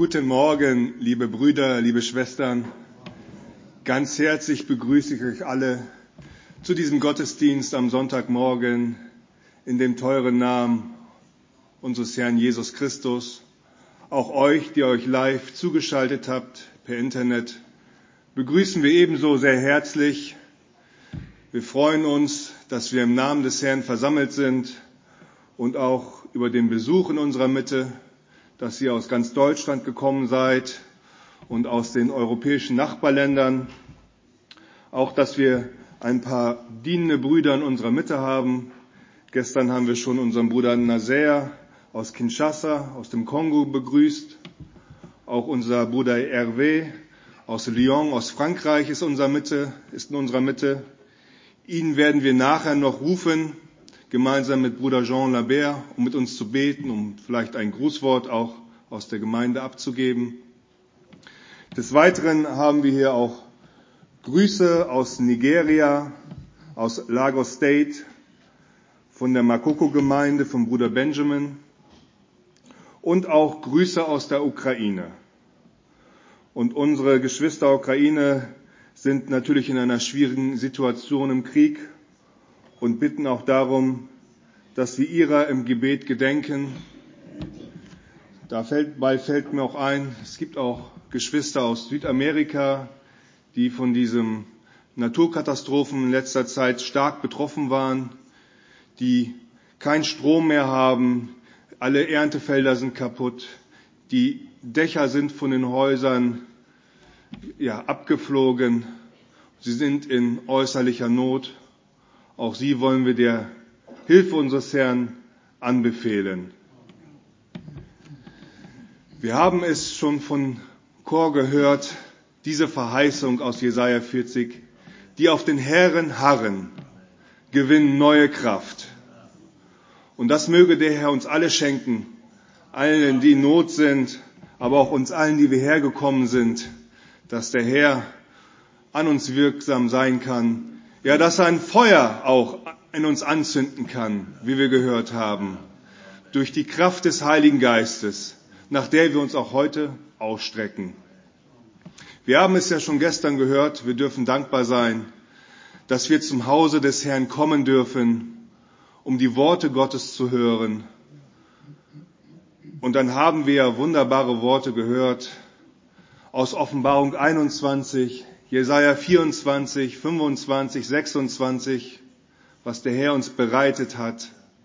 Guten Morgen, liebe Brüder, liebe Schwestern. Ganz herzlich begrüße ich euch alle zu diesem Gottesdienst am Sonntagmorgen in dem teuren Namen unseres Herrn Jesus Christus. Auch euch, die euch live zugeschaltet habt per Internet, begrüßen wir ebenso sehr herzlich. Wir freuen uns, dass wir im Namen des Herrn versammelt sind und auch über den Besuch in unserer Mitte, dass ihr aus ganz Deutschland gekommen seid und aus den europäischen Nachbarländern. Auch, dass wir ein paar dienende Brüder in unserer Mitte haben. Gestern haben wir schon unseren Bruder Nazaire aus Kinshasa, aus dem Kongo begrüßt. Auch unser Bruder Hervé aus Lyon, aus Frankreich ist in unserer Mitte. Ihn werden wir nachher noch rufen, gemeinsam mit Bruder Jean Labert, um mit uns zu beten, um vielleicht ein Grußwort auch aus der Gemeinde abzugeben. Des Weiteren haben wir hier auch Grüße aus Nigeria, aus Lagos State, von der Makoko-Gemeinde, vom Bruder Benjamin und auch Grüße aus der Ukraine. Und unsere Geschwister Ukraine sind natürlich in einer schwierigen Situation im Krieg und bitten auch darum, dass wir ihrer im Gebet gedenken. Dabei fällt mir auch ein, es gibt auch Geschwister aus Südamerika, die von diesen Naturkatastrophen in letzter Zeit stark betroffen waren, die keinen Strom mehr haben, alle Erntefelder sind kaputt, die Dächer sind von den Häusern abgeflogen, sie sind in äußerlicher Not. Auch sie wollen wir der Hilfe unseres Herrn anbefehlen. Wir haben es schon von Chor gehört, diese Verheißung aus Jesaja 40, die auf den Herrn harren, gewinnen neue Kraft. Und das möge der Herr uns alle schenken, allen, die in Not sind, aber auch uns allen, die wir hergekommen sind, dass der Herr an uns wirksam sein kann. Ja, dass er ein Feuer auch in uns anzünden kann, wie wir gehört haben, durch die Kraft des Heiligen Geistes, nach der wir uns auch heute ausstrecken. Wir haben es ja schon gestern gehört, wir dürfen dankbar sein, dass wir zum Hause des Herrn kommen dürfen, um die Worte Gottes zu hören. Und dann haben wir ja wunderbare Worte gehört aus Offenbarung 21, Jesaja 24, 25, 26, was der Herr uns bereitet hat.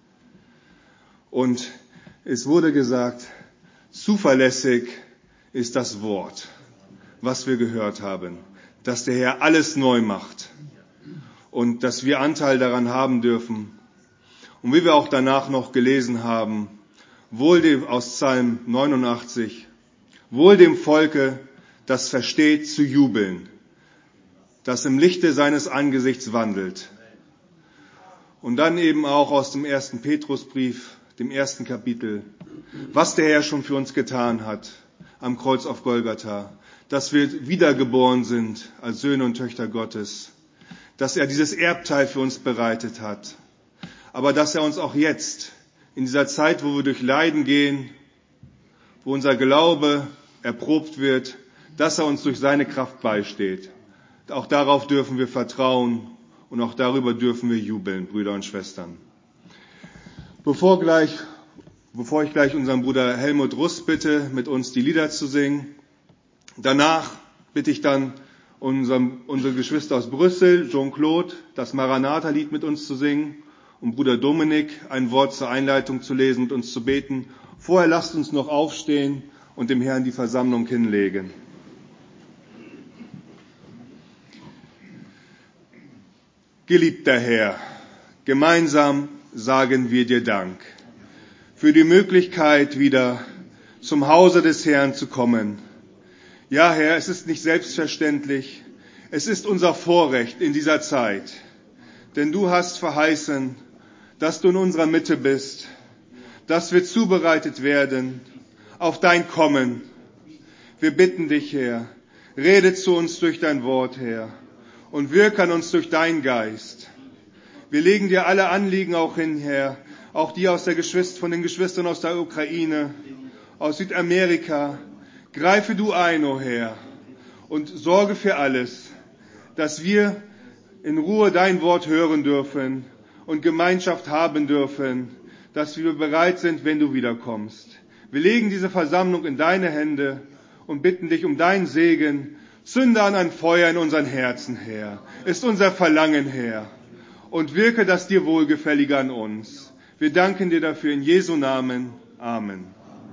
Und es wurde gesagt, zuverlässig ist das Wort, was wir gehört haben, dass der Herr alles neu macht und dass wir Anteil daran haben dürfen. Und wie wir auch danach noch gelesen haben, wohl dem aus Psalm 89, wohl dem Volke, das versteht zu jubeln, das im Lichte seines Angesichts wandelt. Und dann eben auch aus dem 1. Petrusbrief, dem 1. Kapitel, was der Herr schon für uns getan hat am Kreuz auf Golgatha, dass wir wiedergeboren sind als Söhne und Töchter Gottes, dass er dieses Erbteil für uns bereitet hat, aber dass er uns auch jetzt, in dieser Zeit, wo wir durch Leiden gehen, wo unser Glaube erprobt wird, dass er uns durch seine Kraft beisteht. Auch darauf dürfen wir vertrauen und auch darüber dürfen wir jubeln, Brüder und Schwestern. Bevor ich gleich unseren Bruder Helmut Russ bitte, mit uns die Lieder zu singen, danach bitte ich dann unsere Geschwister aus Brüssel, Jean-Claude, das Maranatha-Lied mit uns zu singen und Bruder Dominik ein Wort zur Einleitung zu lesen und uns zu beten. Vorher lasst uns noch aufstehen und dem Herrn die Versammlung hinlegen. Geliebter Herr, gemeinsam sagen wir dir Dank für die Möglichkeit, wieder zum Hause des Herrn zu kommen. Ja, Herr, es ist nicht selbstverständlich, es ist unser Vorrecht in dieser Zeit, denn du hast verheißen, dass du in unserer Mitte bist, dass wir zubereitet werden auf dein Kommen. Wir bitten dich, Herr, rede zu uns durch dein Wort, Herr, und wirke an uns durch deinen Geist. Wir legen dir alle Anliegen auch hin, Herr, auch die von den Geschwistern aus der Ukraine, aus Südamerika, Greife du ein, o Herr, und sorge für alles, dass wir in Ruhe dein Wort hören dürfen und Gemeinschaft haben dürfen, dass wir bereit sind, wenn du wiederkommst. Wir legen diese Versammlung in deine Hände und bitten dich um deinen Segen. Zünde an ein Feuer in unseren Herzen, Herr. Ist unser Verlangen, Herr. Und wirke das dir Wohlgefällige an uns. Wir danken dir dafür in Jesu Namen. Amen.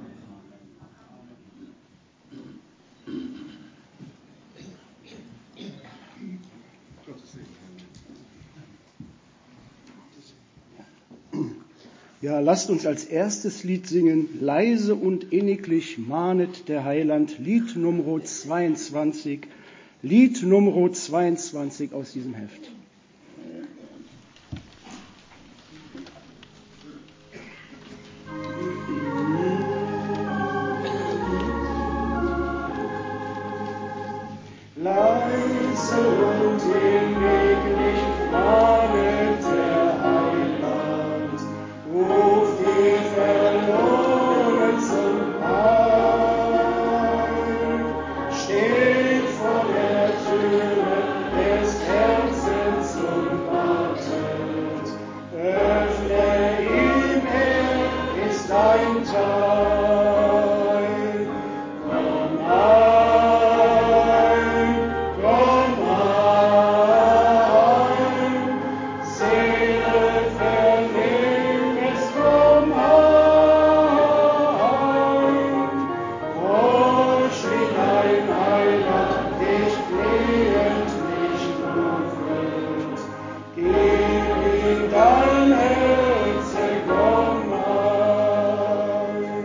Ja, lasst uns als erstes Lied singen, leise und inniglich mahnet der Heiland, Lied Nummer 22, Lied Nummer 22 aus diesem Heft. Leise und inniglich mahnet der Heiland, ruft die Verlorenen zum Heil, steht vor der Türe des Herzens und wartet, öffne ihm, er ist dein Teil. Komm ein, Seele vernimm es, komm ein, horch wie dein Heiland dich flehend, nicht rufend, gib ihm dein Herz, komm ein.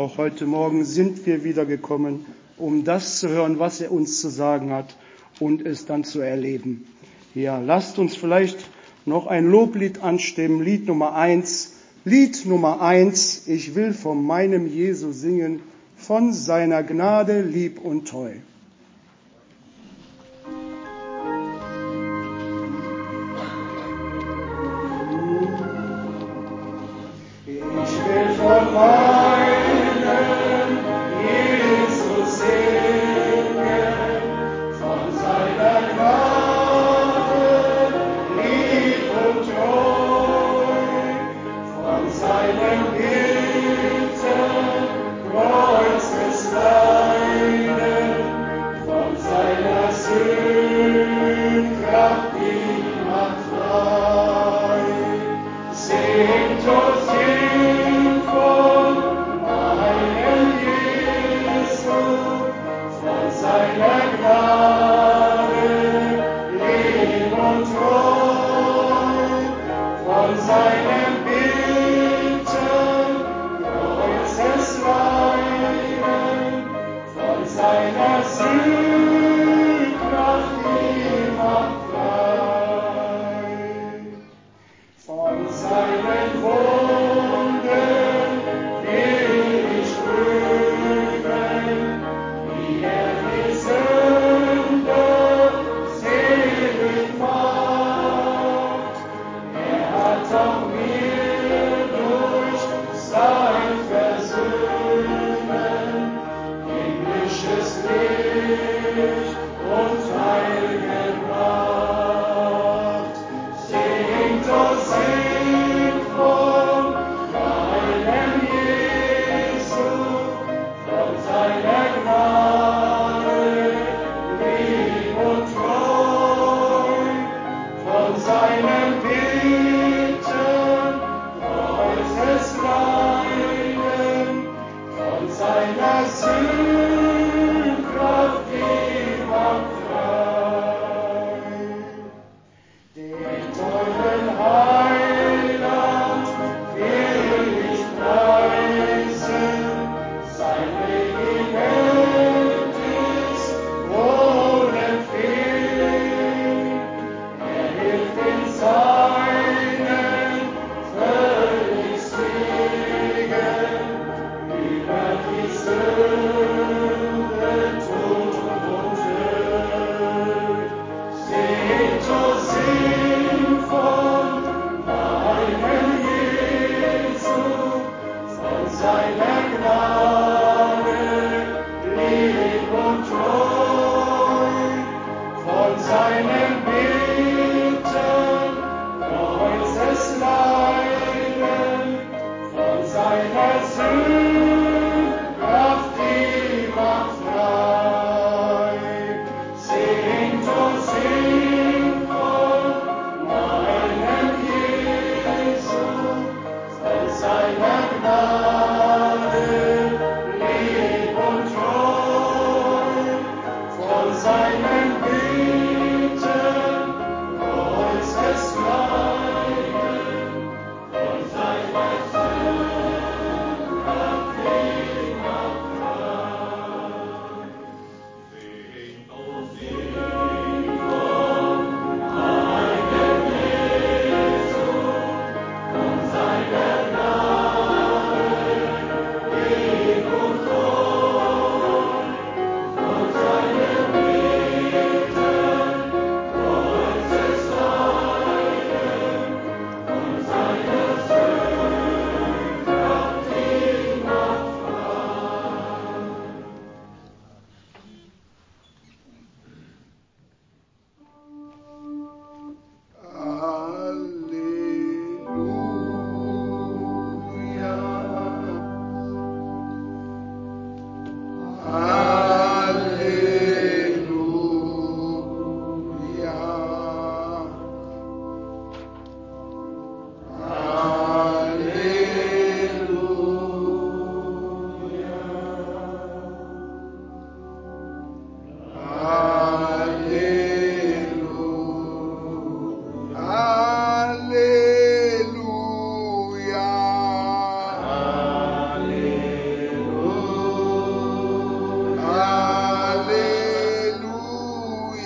auch heute Morgen sind wir wieder gekommen, um das zu hören, was er uns zu sagen hat und es dann zu erleben. Ja, lasst uns vielleicht noch ein Loblied anstimmen, Lied Nummer 1. Lied Nummer 1, ich will von meinem Jesu singen, von seiner Gnade lieb und treu. Ich will von meinem Jesus singen, von seiner Gnade lieb und treu, von seinem Bitten, Kreuzes Leiden,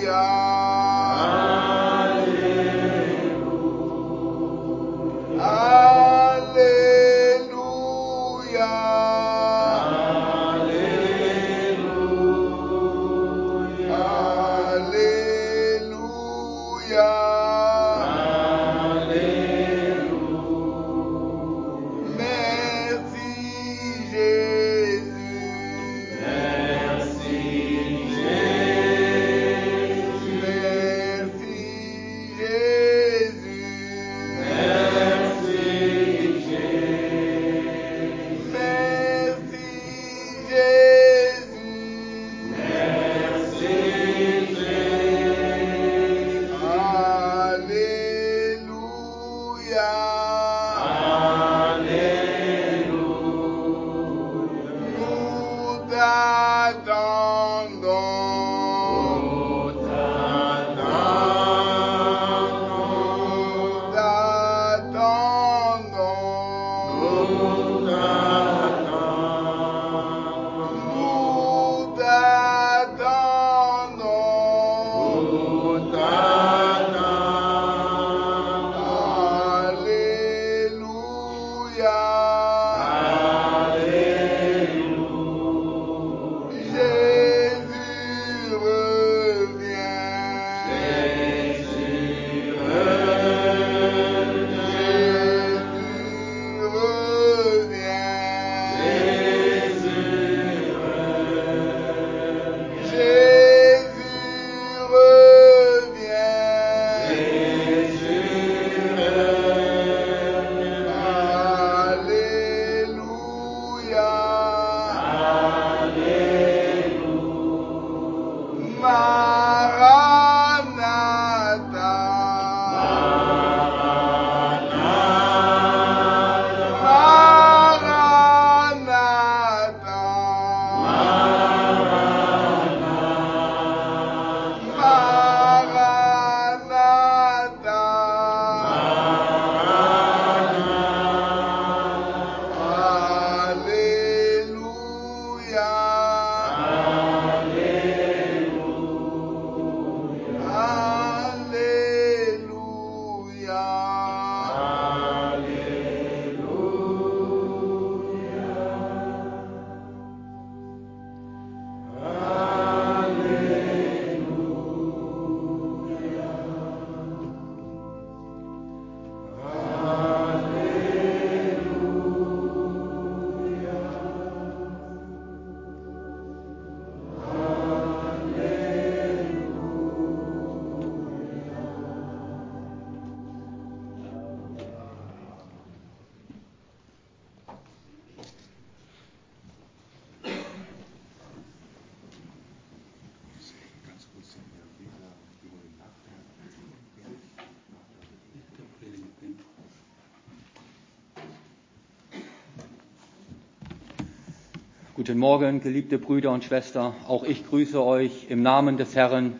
Guten Morgen, geliebte Brüder und Schwestern. Auch ich grüße euch im Namen des Herrn.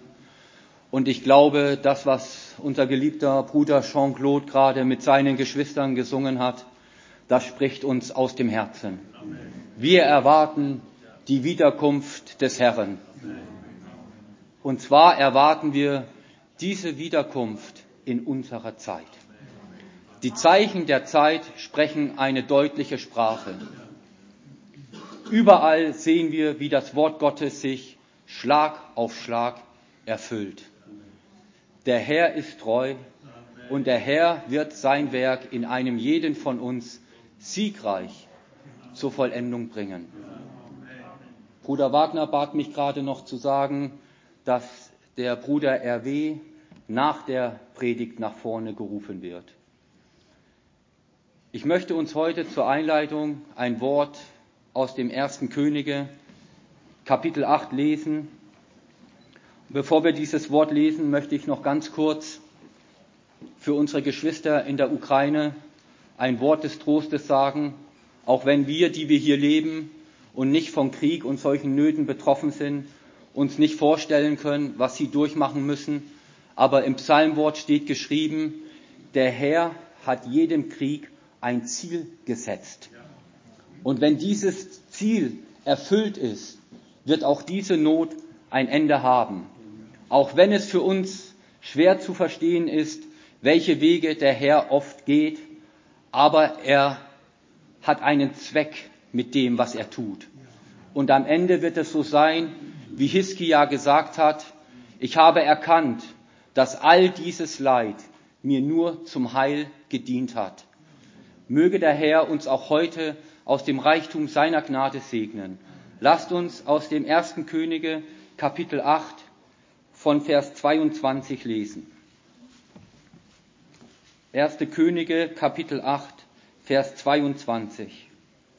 Und ich glaube, das, was unser geliebter Bruder Jean-Claude gerade mit seinen Geschwistern gesungen hat, das spricht uns aus dem Herzen. Wir erwarten die Wiederkunft des Herrn. Und zwar erwarten wir diese Wiederkunft in unserer Zeit. Die Zeichen der Zeit sprechen eine deutliche Sprache. Überall sehen wir, wie das Wort Gottes sich Schlag auf Schlag erfüllt. Der Herr ist treu und der Herr wird sein Werk in einem jeden von uns siegreich zur Vollendung bringen. Bruder Wagner bat mich gerade noch zu sagen, dass der Bruder RW nach der Predigt nach vorne gerufen wird. Ich möchte uns heute zur Einleitung ein Wort aus dem 1. Könige, Kapitel 8 lesen. Bevor wir dieses Wort lesen, möchte ich noch ganz kurz für unsere Geschwister in der Ukraine ein Wort des Trostes sagen, auch wenn wir, die wir hier leben und nicht von Krieg und solchen Nöten betroffen sind, uns nicht vorstellen können, was sie durchmachen müssen. Aber im Psalmwort steht geschrieben, der Herr hat jedem Krieg ein Ziel gesetzt. Und wenn dieses Ziel erfüllt ist, wird auch diese Not ein Ende haben. auch wenn es für uns schwer zu verstehen ist, welche Wege der Herr oft geht, aber er hat einen Zweck mit dem, was er tut. Und am Ende wird es so sein, wie Hiskia gesagt hat, ich habe erkannt, dass all dieses Leid mir nur zum Heil gedient hat. Möge der Herr uns auch heute aus dem Reichtum seiner Gnade segnen. Lasst uns aus dem 1. Könige, Kapitel 8, von Vers 22 lesen. 1. Könige, Kapitel 8, Vers 22.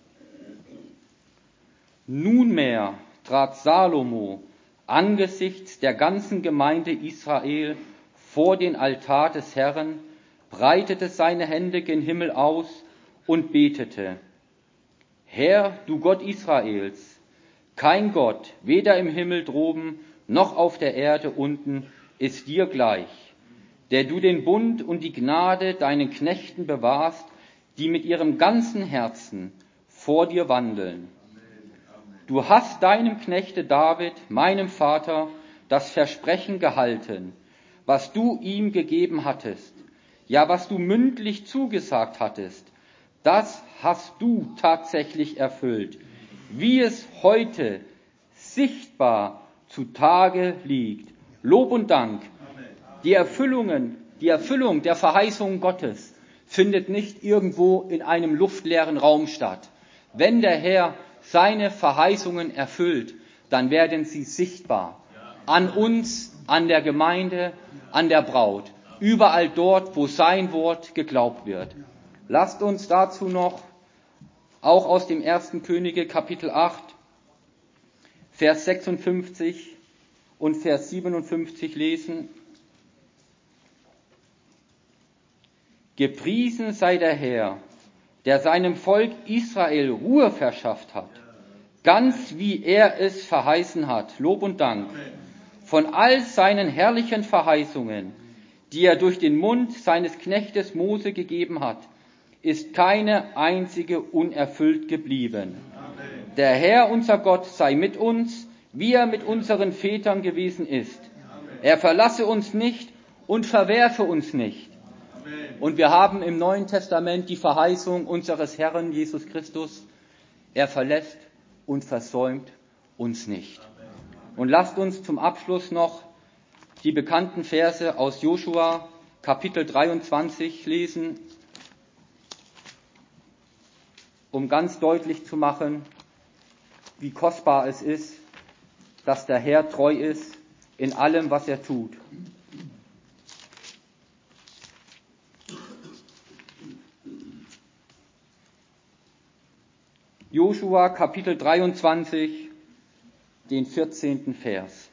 Nunmehr trat Salomo angesichts der ganzen Gemeinde Israel vor den Altar des Herrn, breitete seine Hände gen Himmel aus und betete: Herr, du Gott Israels, kein Gott, weder im Himmel droben noch auf der Erde unten, ist dir gleich, der du den Bund und die Gnade deinen Knechten bewahrst, die mit ihrem ganzen Herzen vor dir wandeln. Du hast deinem Knechte David, meinem Vater, das Versprechen gehalten, was du ihm gegeben hattest, ja, was du mündlich zugesagt hattest, das hast du tatsächlich erfüllt, wie es heute sichtbar zutage liegt. Lob und Dank. Die Erfüllung der Verheißungen Gottes findet nicht irgendwo in einem luftleeren Raum statt. Wenn der Herr seine Verheißungen erfüllt, dann werden sie sichtbar. An uns, an der Gemeinde, an der Braut. Überall dort, wo sein Wort geglaubt wird. Lasst uns dazu noch auch aus dem 1. Könige Kapitel 8, Vers 56 und Vers 57 lesen. Gepriesen sei der Herr, der seinem Volk Israel Ruhe verschafft hat, ganz wie er es verheißen hat. Lob und Dank. Von all seinen herrlichen Verheißungen, die er durch den Mund seines Knechtes Mose gegeben hat, ist keine einzige unerfüllt geblieben. Der Herr, unser Gott, sei mit uns, wie er mit unseren Vätern gewesen ist. Er verlasse uns nicht und verwerfe uns nicht. Und wir haben im Neuen Testament die Verheißung unseres Herrn Jesus Christus: Er verlässt und versäumt uns nicht. Und lasst uns zum Abschluss noch die bekannten Verse aus Josua Kapitel 23 lesen, um ganz deutlich zu machen, wie kostbar es ist, dass der Herr treu ist in allem, was er tut. Josua Kapitel 23, den 14. Vers.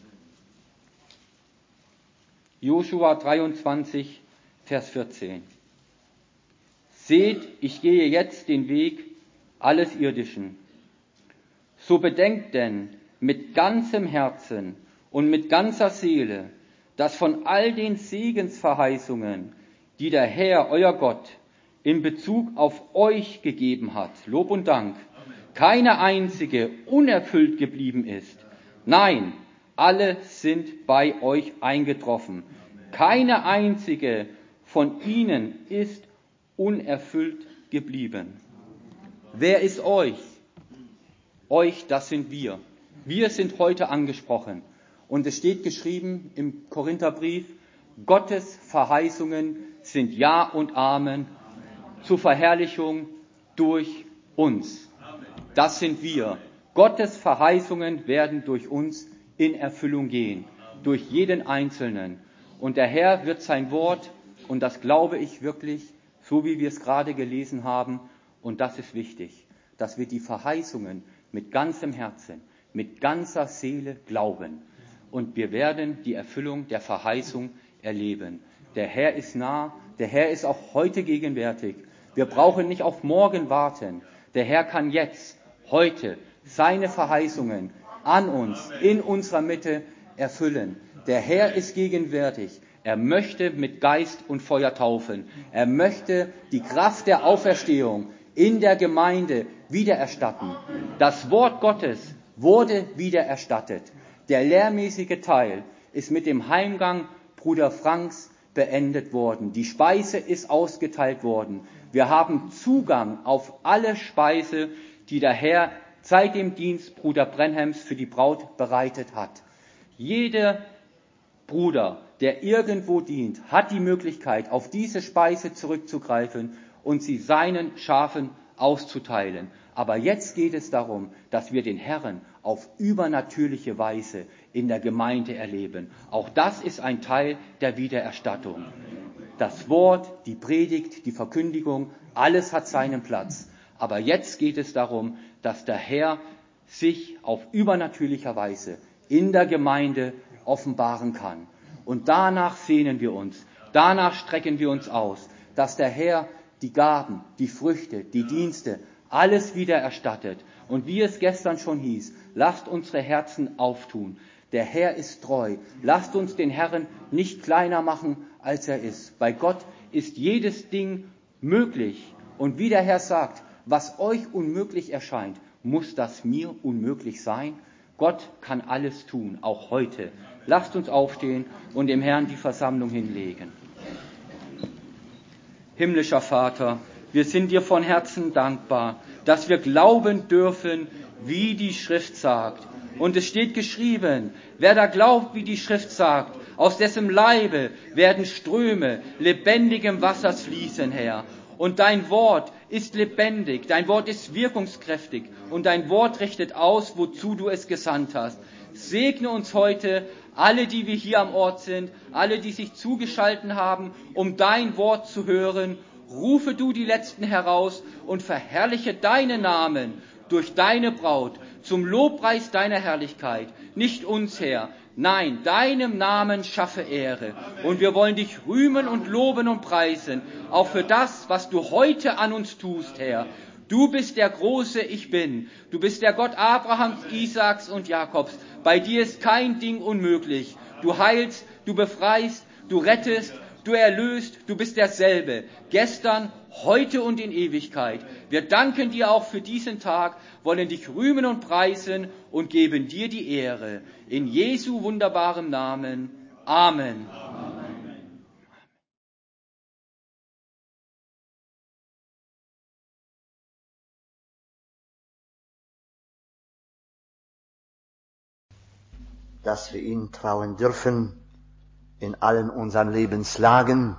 Josua 23, Vers 14. Seht, ich gehe jetzt den Weg alles Irdischen. So bedenkt denn mit ganzem Herzen und mit ganzer Seele, dass von all den Segensverheißungen, die der Herr, euer Gott, in Bezug auf euch gegeben hat, Lob und Dank, keine einzige unerfüllt geblieben ist. Nein, alle sind bei euch eingetroffen. Keine einzige von ihnen ist unerfüllt geblieben. Wer ist euch? Euch, das sind wir. Wir sind heute angesprochen. Und es steht geschrieben im Korintherbrief, Gottes Verheißungen sind Ja und Amen zur Verherrlichung durch uns. Das sind wir. Gottes Verheißungen werden durch uns in Erfüllung gehen, durch jeden Einzelnen. Und der Herr wird sein Wort, und das glaube ich wirklich, so wie wir es gerade gelesen haben, und das ist wichtig, dass wir die Verheißungen mit ganzem Herzen, mit ganzer Seele glauben. Und wir werden die Erfüllung der Verheißung erleben. Der Herr ist nah, der Herr ist auch heute gegenwärtig. Wir brauchen nicht auf morgen warten. Der Herr kann jetzt, heute, seine Verheißungen an uns, in unserer Mitte erfüllen. Der Herr ist gegenwärtig. Er möchte mit Geist und Feuer taufen. Er möchte die Kraft der Auferstehung in der Gemeinde wiedererstatten. Das Wort Gottes wurde wiedererstattet. Der lehrmäßige Teil ist mit dem Heimgang Bruder Franks beendet worden. Die Speise ist ausgeteilt worden. Wir haben Zugang auf alle Speise, die der Herr seit dem Dienst Bruder Brenhams für die Braut bereitet hat. Jeder Bruder, der irgendwo dient, hat die Möglichkeit, auf diese Speise zurückzugreifen und sie seinen Schafen auszuteilen. Aber jetzt geht es darum, dass wir den Herrn auf übernatürliche Weise in der Gemeinde erleben. Auch das ist ein Teil der Wiedererstattung. Das Wort, die Predigt, die Verkündigung, alles hat seinen Platz. Aber jetzt geht es darum, dass der Herr sich auf übernatürlicher Weise in der Gemeinde offenbaren kann. Und danach sehnen wir uns, danach strecken wir uns aus, dass der Herr die Gaben, die Früchte, die Dienste, alles wieder erstattet. Und wie es gestern schon hieß, lasst unsere Herzen auftun. Der Herr ist treu. Lasst uns den Herrn nicht kleiner machen, als er ist. Bei Gott ist jedes Ding möglich. Und wie der Herr sagt, was euch unmöglich erscheint, muss das mir unmöglich sein? Gott kann alles tun, auch heute. Lasst uns aufstehen und dem Herrn die Versammlung hinlegen. Himmlischer Vater, wir sind dir von Herzen dankbar, dass wir glauben dürfen, wie die Schrift sagt. Und es steht geschrieben, wer da glaubt, wie die Schrift sagt, aus dessen Leibe werden Ströme lebendigem Wassers fließen, Herr. Und dein Wort ist lebendig, dein Wort ist wirkungskräftig und dein Wort richtet aus, wozu du es gesandt hast. Segne uns heute alle, die wir hier am Ort sind, alle, die sich zugeschaltet haben, um dein Wort zu hören. Rufe du die Letzten heraus und verherrliche deinen Namen durch deine Braut zum Lobpreis deiner Herrlichkeit. Nicht uns, Herr, nein, deinem Namen schaffe Ehre. Und wir wollen dich rühmen und loben und preisen, auch für das, was du heute an uns tust, Herr. Du bist der große Ich Bin. Du bist der Gott Abrahams, Isaaks und Jakobs. Bei dir ist kein Ding unmöglich. Du heilst, du befreist, du rettest, du erlöst, du bist derselbe. Gestern, heute und in Ewigkeit. Wir danken dir auch für diesen Tag, wollen dich rühmen und preisen und geben dir die Ehre. In Jesu wunderbarem Namen. Amen. Dass wir ihm trauen dürfen in allen unseren Lebenslagen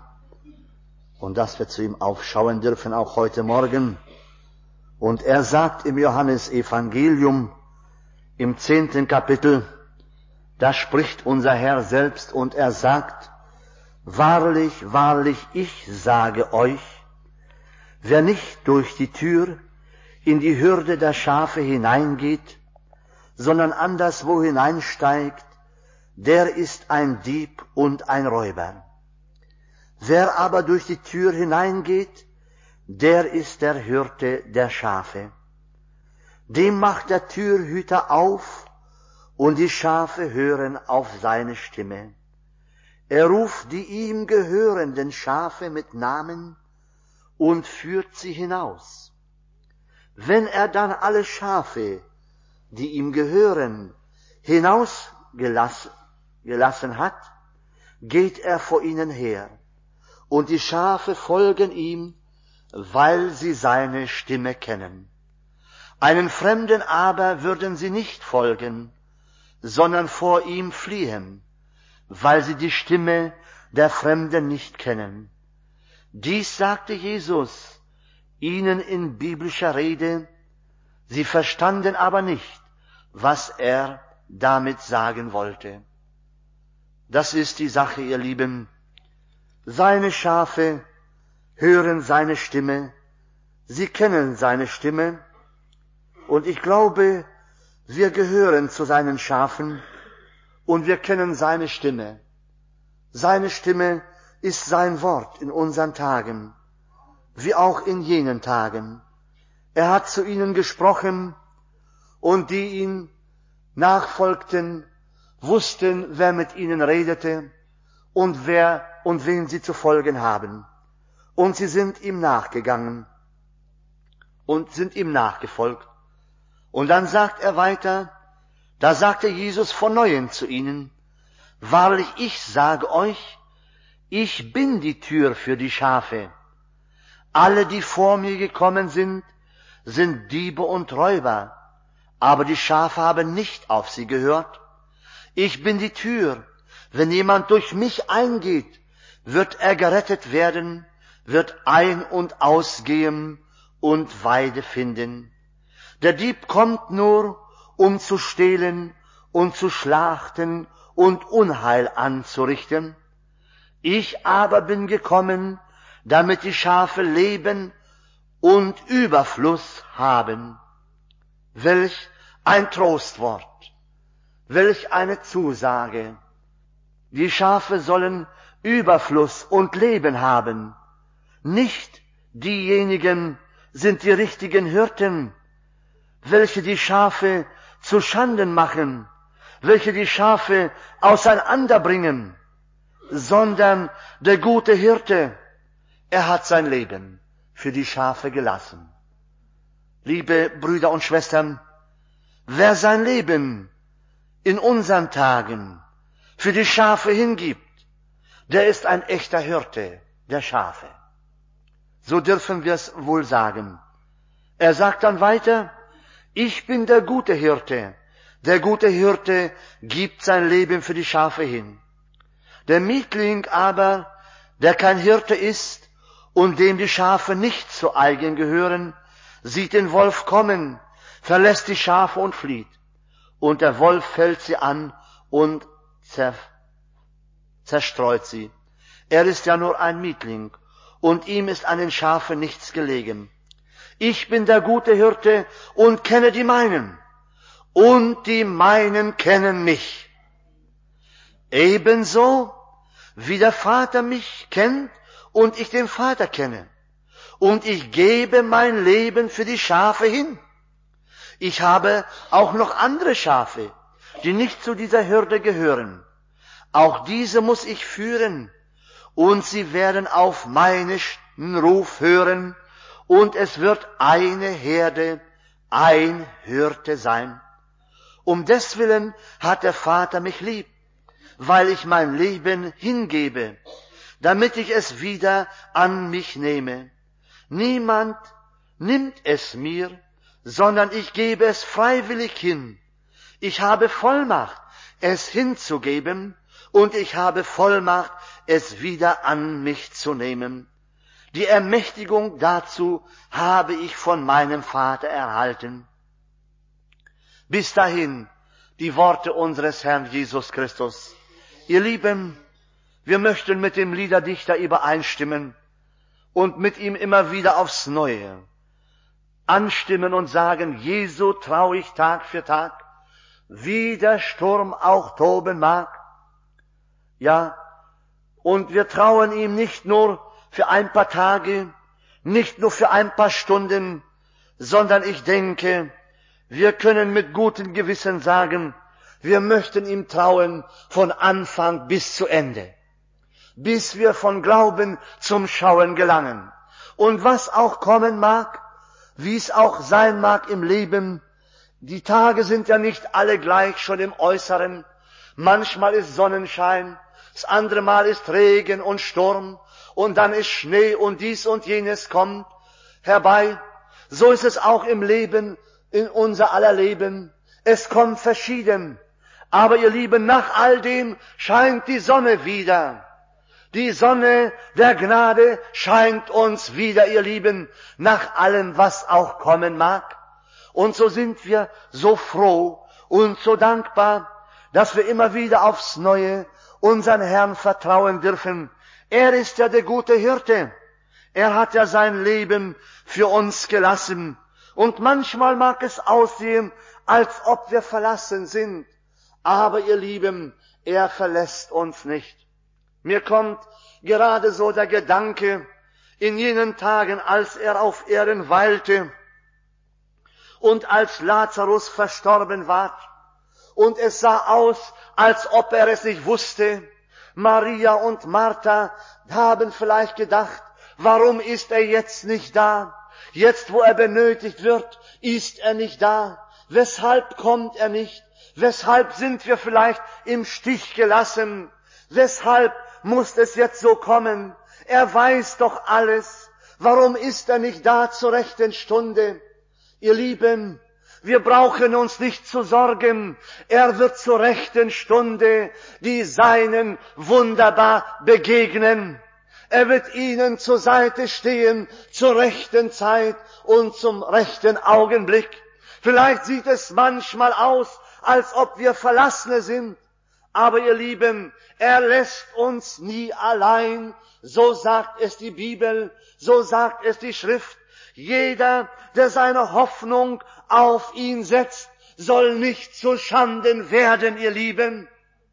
und dass wir zu ihm aufschauen dürfen, auch heute Morgen. Und er sagt im Johannesevangelium im 10. Kapitel, da spricht unser Herr selbst und er sagt, wahrlich, wahrlich, ich sage euch, wer nicht durch die Tür in die Hürde der Schafe hineingeht, sondern anderswo hineinsteigt, der ist ein Dieb und ein Räuber. Wer aber durch die Tür hineingeht, der ist der Hirte der Schafe. Dem macht der Türhüter auf, und die Schafe hören auf seine Stimme. Er ruft die ihm gehörenden Schafe mit Namen und führt sie hinaus. Wenn er dann alle Schafe, die ihm gehören, hinausgelassen hat, geht er vor ihnen her, und die Schafe folgen ihm, weil sie seine Stimme kennen. Einen Fremden aber würden sie nicht folgen, sondern vor ihm fliehen, weil sie die Stimme der Fremden nicht kennen. Dies sagte Jesus ihnen in biblischer Rede, sie verstanden aber nicht, was er damit sagen wollte. Das ist die Sache, ihr Lieben. Seine Schafe hören seine Stimme, sie kennen seine Stimme, und ich glaube, wir gehören zu seinen Schafen und wir kennen seine Stimme. Seine Stimme ist sein Wort in unseren Tagen, wie auch in jenen Tagen. Er hat zu ihnen gesprochen, und die ihn nachfolgten, wussten, wer mit ihnen redete und wen sie zu folgen haben. Und sie sind ihm nachgegangen und sind ihm nachgefolgt. Und dann sagt er weiter, da sagte Jesus von Neuem zu ihnen, Wahrlich, ich sage euch, ich bin die Tür für die Schafe. Alle, die vor mir gekommen sind, sind Diebe und Räuber, aber die Schafe haben nicht auf sie gehört. Ich bin die Tür. Wenn jemand durch mich eingeht, wird er gerettet werden, wird ein- und ausgehen und Weide finden. Der Dieb kommt nur, um zu stehlen und zu schlachten und Unheil anzurichten. Ich aber bin gekommen, damit die Schafe leben und Überfluss haben. Welch ein Trostwort, welch eine Zusage. Die Schafe sollen Überfluss und Leben haben. Nicht diejenigen sind die richtigen Hirten, welche die Schafe zu Schanden machen, welche die Schafe auseinanderbringen, sondern der gute Hirte, er hat sein Leben für die Schafe gelassen. Liebe Brüder und Schwestern, wer sein Leben in unseren Tagen für die Schafe hingibt, der ist ein echter Hirte der Schafe. So dürfen wir es wohl sagen. Er sagt dann weiter, ich bin der gute Hirte. Der gute Hirte gibt sein Leben für die Schafe hin. Der Mietling aber, der kein Hirte ist und dem die Schafe nicht zu eigen gehören, sieht den Wolf kommen, verlässt die Schafe und flieht. Und der Wolf fällt sie an und zerstreut sie. Er ist ja nur ein Mietling und ihm ist an den Schafen nichts gelegen. Ich bin der gute Hirte und kenne die meinen, und die meinen kennen mich. Ebenso wie der Vater mich kennt und ich den Vater kenne. Und ich gebe mein Leben für die Schafe hin. Ich habe auch noch andere Schafe, die nicht zu dieser Hürde gehören. Auch diese muss ich führen, und sie werden auf meinen Ruf hören, und es wird eine Herde, ein Hirte sein. Um deswillen hat der Vater mich lieb, weil ich mein Leben hingebe, damit ich es wieder an mich nehme. Niemand nimmt es mir, sondern ich gebe es freiwillig hin. Ich habe Vollmacht, es hinzugeben, und ich habe Vollmacht, es wieder an mich zu nehmen. Die Ermächtigung dazu habe ich von meinem Vater erhalten. Bis dahin die Worte unseres Herrn Jesus Christus. Ihr Lieben, wir möchten mit dem Liederdichter übereinstimmen und mit ihm immer wieder aufs Neue anstimmen und sagen, Jesu trau ich Tag für Tag, wie der Sturm auch toben mag. Ja, und wir trauen ihm nicht nur für ein paar Tage, nicht nur für ein paar Stunden, sondern ich denke, wir können mit gutem Gewissen sagen, wir möchten ihm trauen von Anfang bis zu Ende, bis wir von Glauben zum Schauen gelangen. Und was auch kommen mag, wie es auch sein mag im Leben, die Tage sind ja nicht alle gleich schon im Äußeren. Manchmal ist Sonnenschein, das andere Mal ist Regen und Sturm, und dann ist Schnee und dies und jenes kommt herbei. So ist es auch im Leben, in unser aller Leben. Es kommt verschieden. Aber ihr Lieben, nach all dem scheint die Sonne wieder. Die Sonne der Gnade scheint uns wieder, ihr Lieben, nach allem, was auch kommen mag. Und so sind wir so froh und so dankbar, dass wir immer wieder aufs Neue unseren Herrn vertrauen dürfen. Er ist ja der gute Hirte. Er hat ja sein Leben für uns gelassen. Und manchmal mag es aussehen, als ob wir verlassen sind. Aber ihr Lieben, er verlässt uns nicht. Mir kommt gerade so der Gedanke, in jenen Tagen, als er auf Erden weilte und als Lazarus verstorben war, und es sah aus, als ob er es nicht wusste. Maria und Martha haben vielleicht gedacht, warum ist er jetzt nicht da? Jetzt, wo er benötigt wird, ist er nicht da. Weshalb kommt er nicht? Weshalb sind wir vielleicht im Stich gelassen? Weshalb muss es jetzt so kommen? Er weiß doch alles. Warum ist er nicht da zur rechten Stunde? Ihr Lieben, wir brauchen uns nicht zu sorgen. Er wird zur rechten Stunde die Seinen wunderbar begegnen. Er wird ihnen zur Seite stehen, zur rechten Zeit und zum rechten Augenblick. Vielleicht sieht es manchmal aus, als ob wir Verlassene sind. Aber ihr Lieben, er lässt uns nie allein. So sagt es die Bibel, so sagt es die Schrift. Jeder, der seine Hoffnung auf ihn setzt, soll nicht zu Schanden werden, ihr Lieben.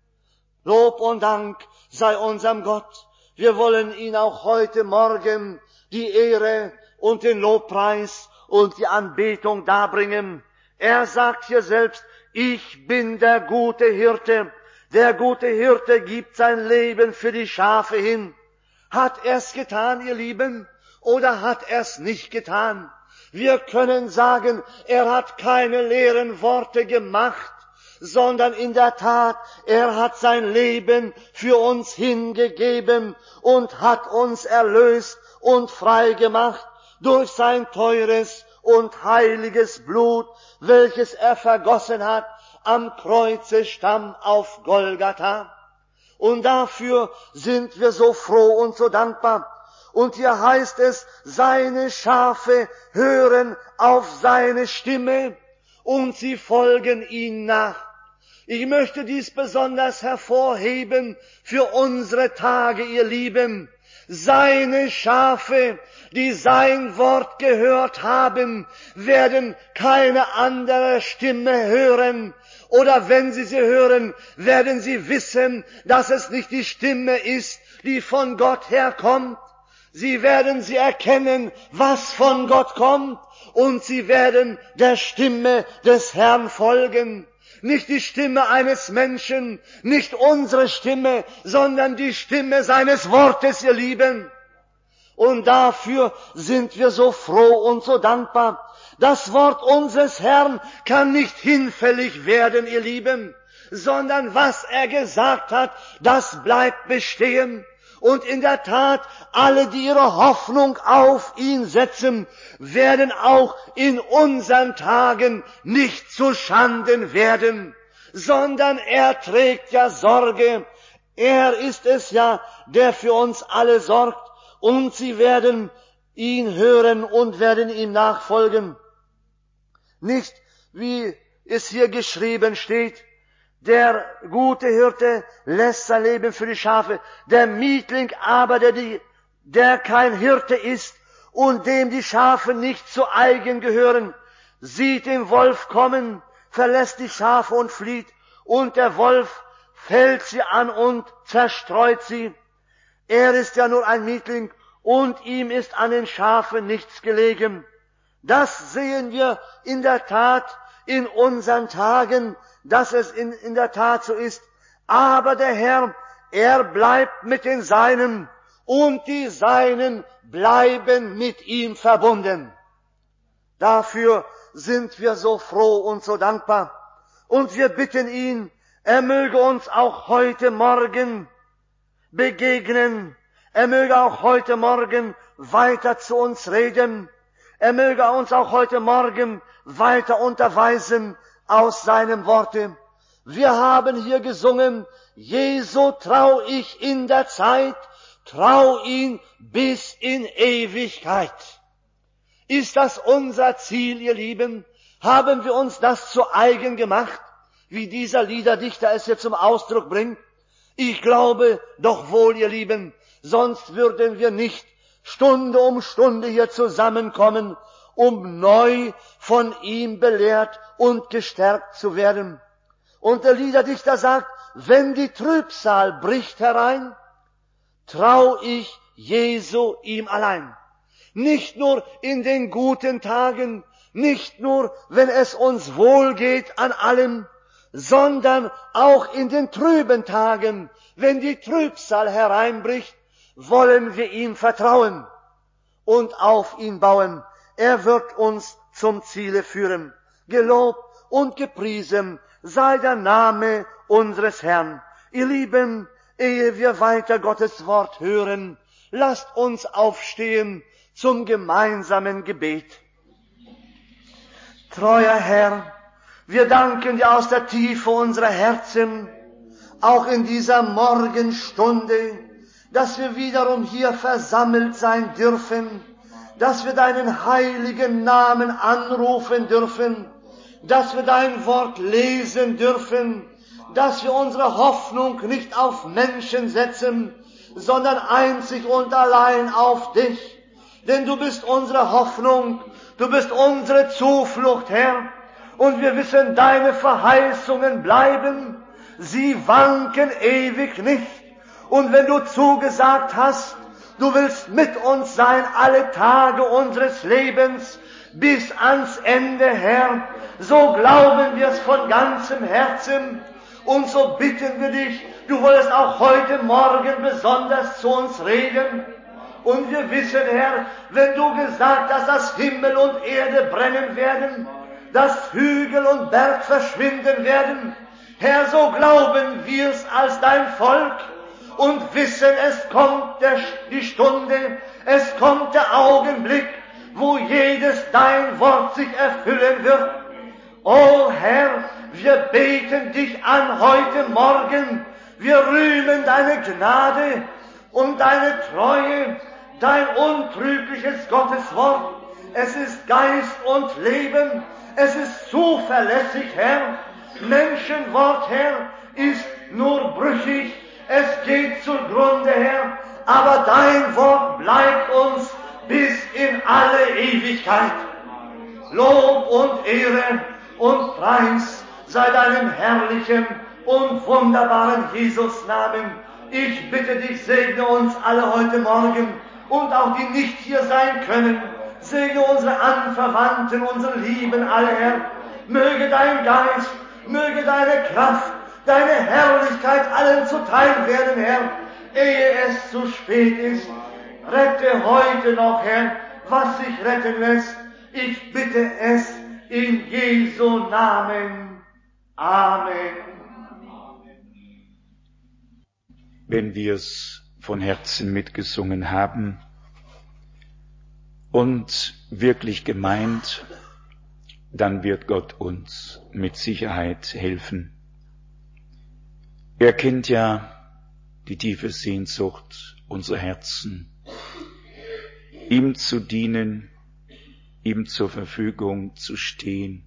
Lob und Dank sei unserem Gott. Wir wollen ihn auch heute Morgen die Ehre und den Lobpreis und die Anbetung darbringen. Er sagt hier selbst, ich bin der gute Hirte. Der gute Hirte gibt sein Leben für die Schafe hin. Hat er's getan, ihr Lieben, oder hat er's nicht getan? Wir können sagen, er hat keine leeren Worte gemacht, sondern in der Tat, er hat sein Leben für uns hingegeben und hat uns erlöst und frei gemacht durch sein teures und heiliges Blut, welches er vergossen hat am Kreuzestamm auf Golgatha. Und dafür sind wir so froh und so dankbar. Und hier heißt es, seine Schafe hören auf seine Stimme und sie folgen ihm nach. Ich möchte dies besonders hervorheben für unsere Tage, ihr Lieben. Seine Schafe, die sein Wort gehört haben, werden keine andere Stimme hören. Oder wenn sie hören, werden sie wissen, dass es nicht die Stimme ist, die von Gott herkommt. Sie werden sie erkennen, was von Gott kommt, und sie werden der Stimme des Herrn folgen. Nicht die Stimme eines Menschen, nicht unsere Stimme, sondern die Stimme seines Wortes, ihr Lieben. Und dafür sind wir so froh und so dankbar. Das Wort unseres Herrn kann nicht hinfällig werden, ihr Lieben, sondern was er gesagt hat, das bleibt bestehen. Und in der Tat, alle, die ihre Hoffnung auf ihn setzen, werden auch in unseren Tagen nicht zu Schanden werden, sondern er trägt ja Sorge. Er ist es ja, der für uns alle sorgt, und sie werden ihn hören und werden ihm nachfolgen. Nicht, wie es hier geschrieben steht, der gute Hirte lässt sein Leben für die Schafe. Der Mietling aber, der kein Hirte ist und dem die Schafe nicht zu eigen gehören, sieht den Wolf kommen, verlässt die Schafe und flieht, und der Wolf fällt sie an und zerstreut sie. Er ist ja nur ein Mietling und ihm ist an den Schafen nichts gelegen. Das sehen wir in der Tat in unseren Tagen, dass es in der Tat so ist. Aber der Herr, er bleibt mit den Seinen und die Seinen bleiben mit ihm verbunden. Dafür sind wir so froh und so dankbar. Und wir bitten ihn, er möge uns auch heute Morgen begegnen. Er möge auch heute Morgen weiter zu uns reden. Er möge uns auch heute Morgen weiter unterweisen aus seinem Worte. Wir haben hier gesungen, Jesu trau ich in der Zeit, trau ihn bis in Ewigkeit. Ist das unser Ziel, ihr Lieben? Haben wir uns das zu eigen gemacht, wie dieser Liederdichter es hier zum Ausdruck bringt? Ich glaube doch wohl, ihr Lieben, sonst würden wir nicht Stunde um Stunde hier zusammenkommen, um neu von ihm belehrt und gestärkt zu werden. Und der Liederdichter sagt, wenn die Trübsal bricht herein, trau ich Jesu ihm allein. Nicht nur in den guten Tagen, nicht nur, wenn es uns wohl geht an allem, sondern auch in den trüben Tagen, wenn die Trübsal hereinbricht, wollen wir ihm vertrauen und auf ihn bauen. Er wird uns zum Ziele führen. Gelobt und gepriesen sei der Name unseres Herrn. Ihr Lieben, ehe wir weiter Gottes Wort hören, lasst uns aufstehen zum gemeinsamen Gebet. Treuer Herr, wir danken dir aus der Tiefe unserer Herzen, auch in dieser Morgenstunde, dass wir wiederum hier versammelt sein dürfen, dass wir deinen heiligen Namen anrufen dürfen, dass wir dein Wort lesen dürfen, dass wir unsere Hoffnung nicht auf Menschen setzen, sondern einzig und allein auf dich. Denn du bist unsere Hoffnung, du bist unsere Zuflucht, Herr. Und wir wissen, deine Verheißungen bleiben, sie wanken ewig nicht. Und wenn du zugesagt hast, du willst mit uns sein alle Tage unseres Lebens bis ans Ende, Herr, so glauben wir es von ganzem Herzen und so bitten wir dich, du wolltest auch heute Morgen besonders zu uns reden. Und wir wissen, Herr, wenn du gesagt hast, dass Himmel und Erde brennen werden, dass Hügel und Berg verschwinden werden, Herr, so glauben wir es als dein Volk und wissen, es kommt die Stunde, es kommt der Augenblick, wo jedes dein Wort sich erfüllen wird. O Herr, wir beten dich an heute Morgen, wir rühmen deine Gnade und deine Treue, dein untrügliches Gotteswort. Es ist Geist und Leben, es ist zuverlässig, Herr. Menschenwort, Herr, ist nur brüchig, es geht zugrunde, Herr, aber dein Wort bleibt uns bis in alle Ewigkeit. Lob und Ehre und Preis sei deinem herrlichen und wunderbaren Jesus-Namen. Ich bitte dich, segne uns alle heute Morgen und auch die nicht hier sein können. Segne unsere Anverwandten, unsere Lieben alle, Herr. Möge dein Geist, möge deine Kraft, deine Herrlichkeit allen zuteil werden, Herr, ehe es zu spät ist. Rette heute noch, Herr, was sich retten lässt. Ich bitte es in Jesu Namen. Amen. Wenn wir es von Herzen mitgesungen haben und wirklich gemeint, dann wird Gott uns mit Sicherheit helfen. Er kennt ja die tiefe Sehnsucht unserer Herzen, ihm zu dienen, ihm zur Verfügung zu stehen,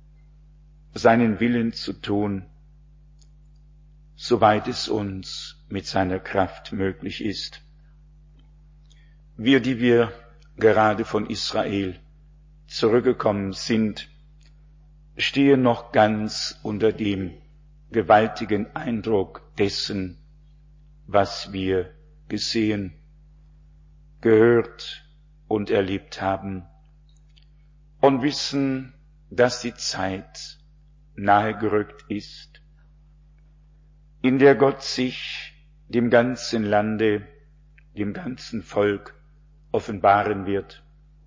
seinen Willen zu tun, soweit es uns mit seiner Kraft möglich ist. Wir, die wir gerade von Israel zurückgekommen sind, stehen noch ganz unter dem gewaltigen Eindruck dessen, was wir gesehen, gehört und erlebt haben und wissen, dass die Zeit nahe gerückt ist, in der Gott sich dem ganzen Lande, dem ganzen Volk offenbaren wird.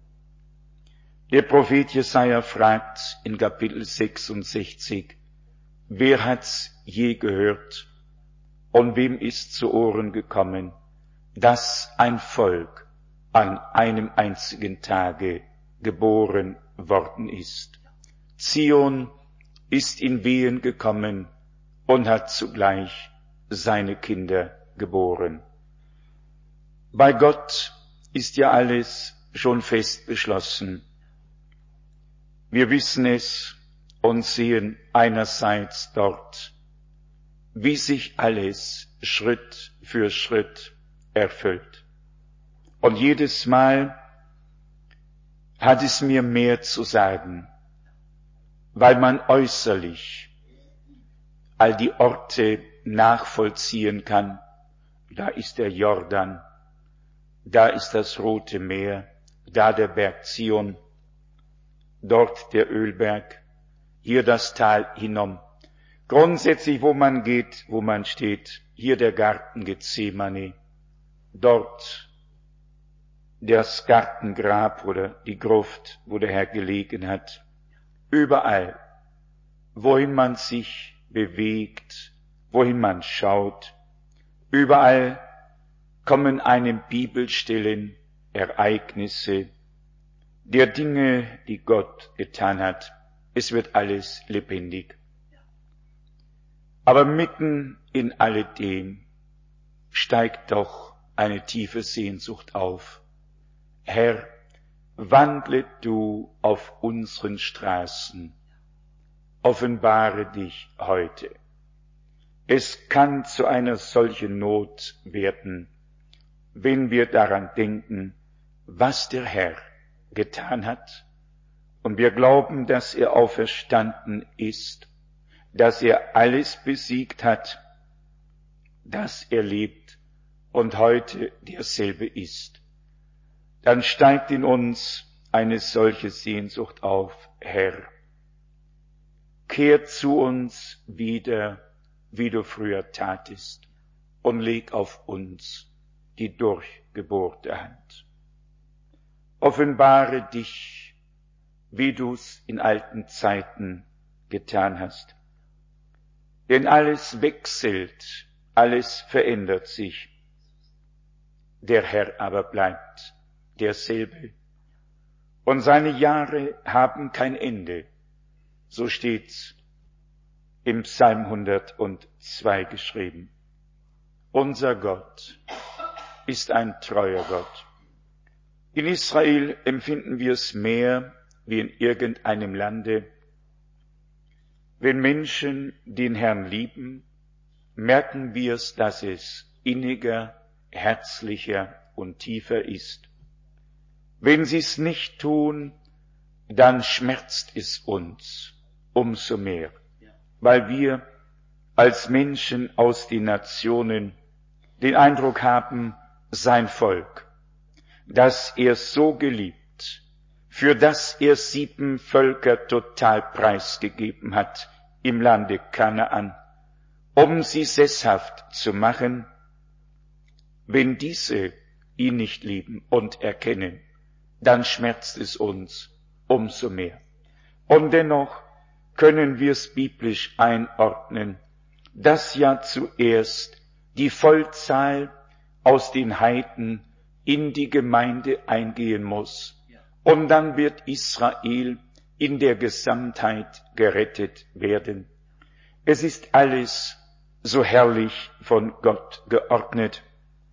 Der Prophet Jesaja fragt in Kapitel 66, wer hat's je gehört und wem ist zu Ohren gekommen, dass ein Volk an einem einzigen Tage geboren worden ist. Zion ist in Wehen gekommen und hat zugleich seine Kinder geboren. Bei Gott ist ja alles schon fest beschlossen. Wir wissen es und sehen einerseits dort, wie sich alles Schritt für Schritt erfüllt. Und jedes Mal hat es mir mehr zu sagen, weil man äußerlich all die Orte nachvollziehen kann. Da ist der Jordan, da ist das Rote Meer, da der Berg Zion, dort der Ölberg, hier das Tal Hinnom. Grundsätzlich, wo man geht, wo man steht, hier der Garten Gethsemane, dort das Gartengrab oder die Gruft, wo der Herr gelegen hat. Überall wohin man sich bewegt, wohin man schaut, überall kommen einem Bibelstellen, Ereignisse, der Dinge, die Gott getan hat. Es wird alles lebendig. Aber mitten in alledem steigt doch eine tiefe Sehnsucht auf. Herr, wandle du auf unseren Straßen, offenbare dich heute. Es kann zu einer solchen Not werden, wenn wir daran denken, was der Herr getan hat, und wir glauben, dass er auferstanden ist, dass er alles besiegt hat, dass er lebt und heute derselbe ist. Dann steigt in uns eine solche Sehnsucht auf, Herr, kehr zu uns wieder, wie du früher tatest, und leg auf uns die durchgebohrte Hand. Offenbare dich, wie du's in alten Zeiten getan hast. Denn alles wechselt, alles verändert sich. Der Herr aber bleibt derselbe. Und seine Jahre haben kein Ende. So steht's im Psalm 102 geschrieben. Unser Gott ist ein treuer Gott. In Israel empfinden wir es mehr wie in irgendeinem Lande. Wenn Menschen den Herrn lieben, merken wir es, dass es inniger, herzlicher und tiefer ist. Wenn sie es nicht tun, dann schmerzt es uns umso mehr, weil wir als Menschen aus den Nationen den Eindruck haben, sein Volk, das er so geliebt, für das er 7 Völker total preisgegeben hat im Lande Kanaan, um sie sesshaft zu machen, wenn diese ihn nicht lieben und erkennen, dann schmerzt es uns umso mehr. Und dennoch können wir es biblisch einordnen, dass ja zuerst die Vollzahl aus den Heiden in die Gemeinde eingehen muss. Und dann wird Israel in der Gesamtheit gerettet werden. Es ist alles so herrlich von Gott geordnet.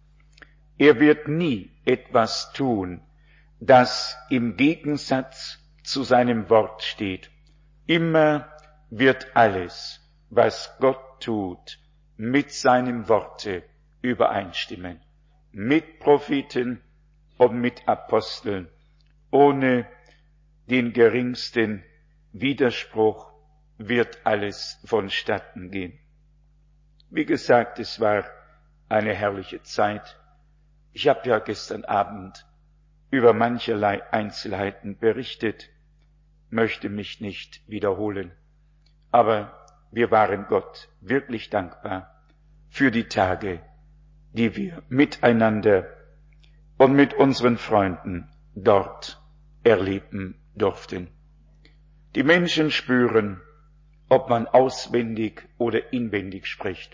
Er wird nie etwas tun, das im Gegensatz zu seinem Wort steht. Immer wird alles, was Gott tut, mit seinem Worte übereinstimmen. Mit Propheten und mit Aposteln, ohne den geringsten Widerspruch wird alles vonstatten gehen. Wie gesagt, es war eine herrliche Zeit. Ich habe ja gestern Abend über mancherlei Einzelheiten berichtet, möchte mich nicht wiederholen. Aber wir waren Gott wirklich dankbar für die Tage, die wir miteinander und mit unseren Freunden dort erleben durften. Die Menschen spüren, ob man auswendig oder inwendig spricht.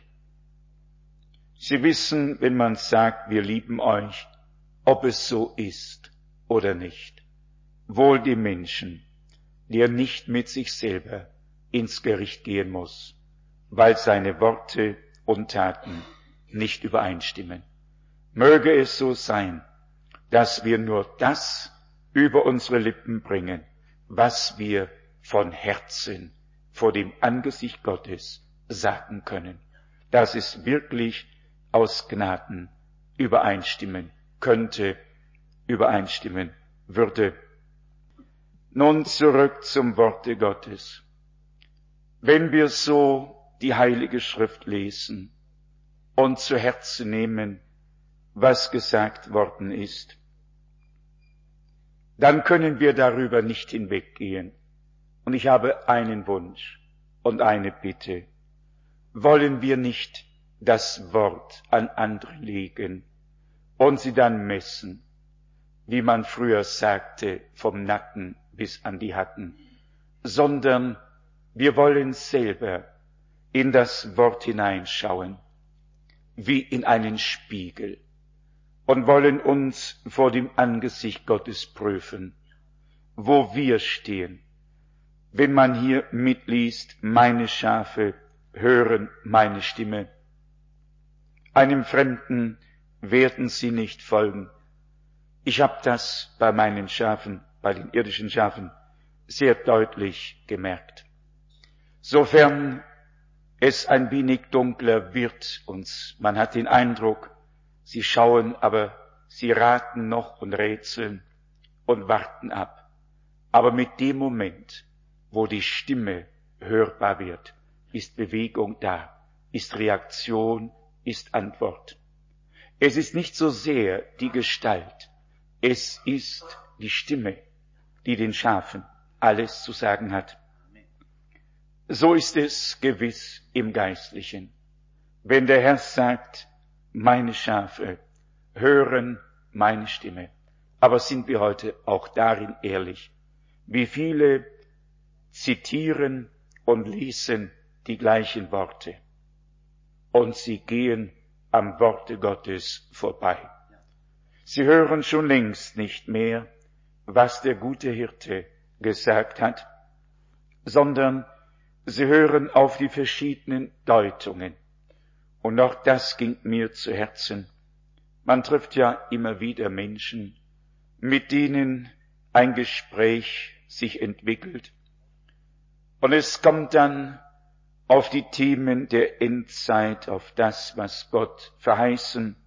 Sie wissen, wenn man sagt, wir lieben euch, ob es so ist oder nicht. Wohl dem Menschen, der nicht mit sich selber ins Gericht gehen muss, weil seine Worte und Taten nicht übereinstimmen. Möge es so sein, dass wir nur das über unsere Lippen bringen, was wir von Herzen vor dem Angesicht Gottes sagen können, dass es wirklich aus Gnaden übereinstimmen könnte, übereinstimmen würde. Nun zurück zum Worte Gottes. Wenn wir so die Heilige Schrift lesen und zu Herzen nehmen, was gesagt worden ist, dann können wir darüber nicht hinweggehen. Und ich habe einen Wunsch und eine Bitte. Wollen wir nicht das Wort an andere legen und sie dann messen, wie man früher sagte, vom Nacken bis an die Hacken, sondern Wir wollen selber in das Wort hineinschauen, wie in einen Spiegel, und wollen uns vor dem Angesicht Gottes prüfen, wo wir stehen. Wenn man hier mitliest, meine Schafe hören meine Stimme. Einem Fremden werden sie nicht folgen. Ich habe das bei meinen Schafen, bei den irdischen Schafen, sehr deutlich gemerkt. Sofern es ein wenig dunkler wird und man hat den Eindruck, sie schauen, aber sie raten noch und rätseln und warten ab. Aber mit dem Moment, wo die Stimme hörbar wird, ist Bewegung da, ist Reaktion, ist Antwort. Es ist nicht so sehr die Gestalt, es ist die Stimme, die den Schafen alles zu sagen hat. So ist es gewiss im Geistlichen. Wenn der Herr sagt, meine Schafe hören meine Stimme. Aber sind wir heute auch darin ehrlich? Wie viele zitieren und lesen die gleichen Worte und sie gehen am Worte Gottes vorbei. Sie hören schon längst nicht mehr, was der gute Hirte gesagt hat, sondern sie hören auf die verschiedenen Deutungen. Und auch das ging mir zu Herzen. Man trifft ja immer wieder Menschen, mit denen ein Gespräch sich entwickelt. Und es kommt dann auf die Themen der Endzeit, auf das, was Gott verheißen,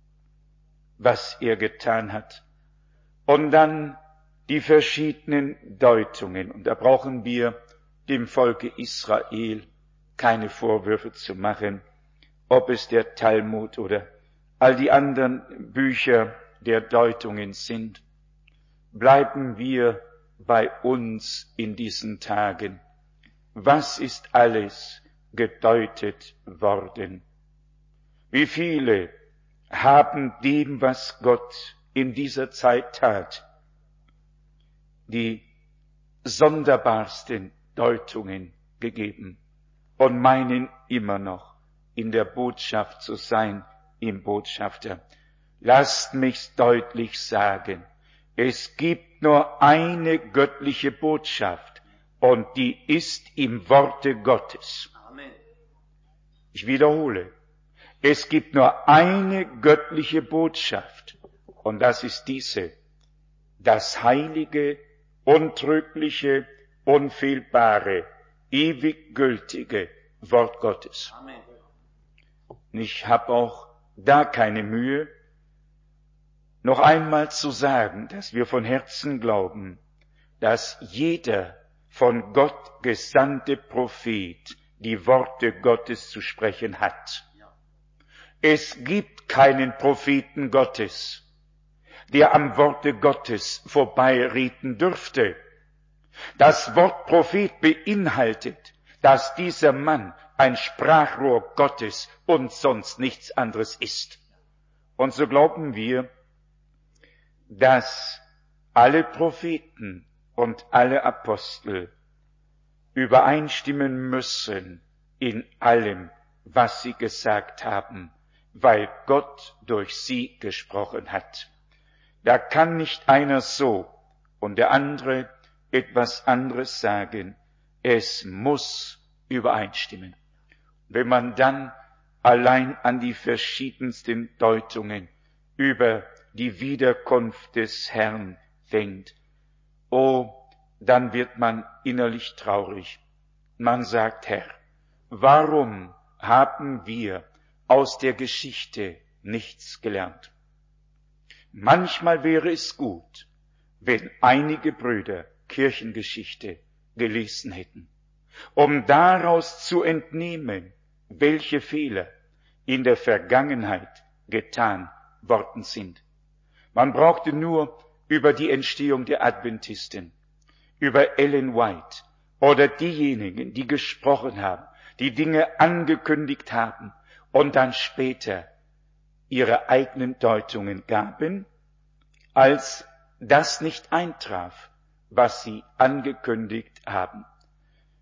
was er getan hat. Und dann die verschiedenen Deutungen. Und da brauchen wir dem Volke Israel keine Vorwürfe zu machen, ob es der Talmud oder all die anderen Bücher der Deutungen sind. Bleiben wir bei uns in diesen Tagen. Was ist alles gedeutet worden? Wie viele haben dem, was Gott in dieser Zeit tat, die sonderbarsten Deutungen gegeben und meinen immer noch in der Botschaft zu sein, im Botschafter. Lasst mich's deutlich sagen, es gibt nur eine göttliche Botschaft und die ist im Worte Gottes. Amen. Ich wiederhole, es gibt nur eine göttliche Botschaft und das ist diese, das heilige, untrügliche, unfehlbare, ewig gültige Wort Gottes. Amen. Ich habe auch da keine Mühe, noch einmal zu sagen, dass wir von Herzen glauben, dass jeder von Gott gesandte Prophet die Worte Gottes zu sprechen hat. Es gibt keinen Propheten Gottes, der am Worte Gottes vorbeireden dürfte. Das Wort Prophet beinhaltet, dass dieser Mann ein Sprachrohr Gottes und sonst nichts anderes ist. Und so glauben wir, dass alle Propheten und alle Apostel übereinstimmen müssen in allem, was sie gesagt haben, weil Gott durch sie gesprochen hat. Da kann nicht einer so und der andere etwas anderes sagen. Es muss übereinstimmen. Wenn man dann allein an die verschiedensten Deutungen über die Wiederkunft des Herrn denkt, dann wird man innerlich traurig. Man sagt, Herr, warum haben wir aus der Geschichte nichts gelernt? Manchmal wäre es gut, wenn einige Brüder Kirchengeschichte gelesen hätten, um daraus zu entnehmen, welche Fehler in der Vergangenheit getan worden sind. Man brauchte nur über die Entstehung der Adventisten, über Ellen White oder diejenigen, die gesprochen haben, die Dinge angekündigt haben und dann später ihre eigenen Deutungen gaben, als das nicht eintraf, was sie angekündigt haben.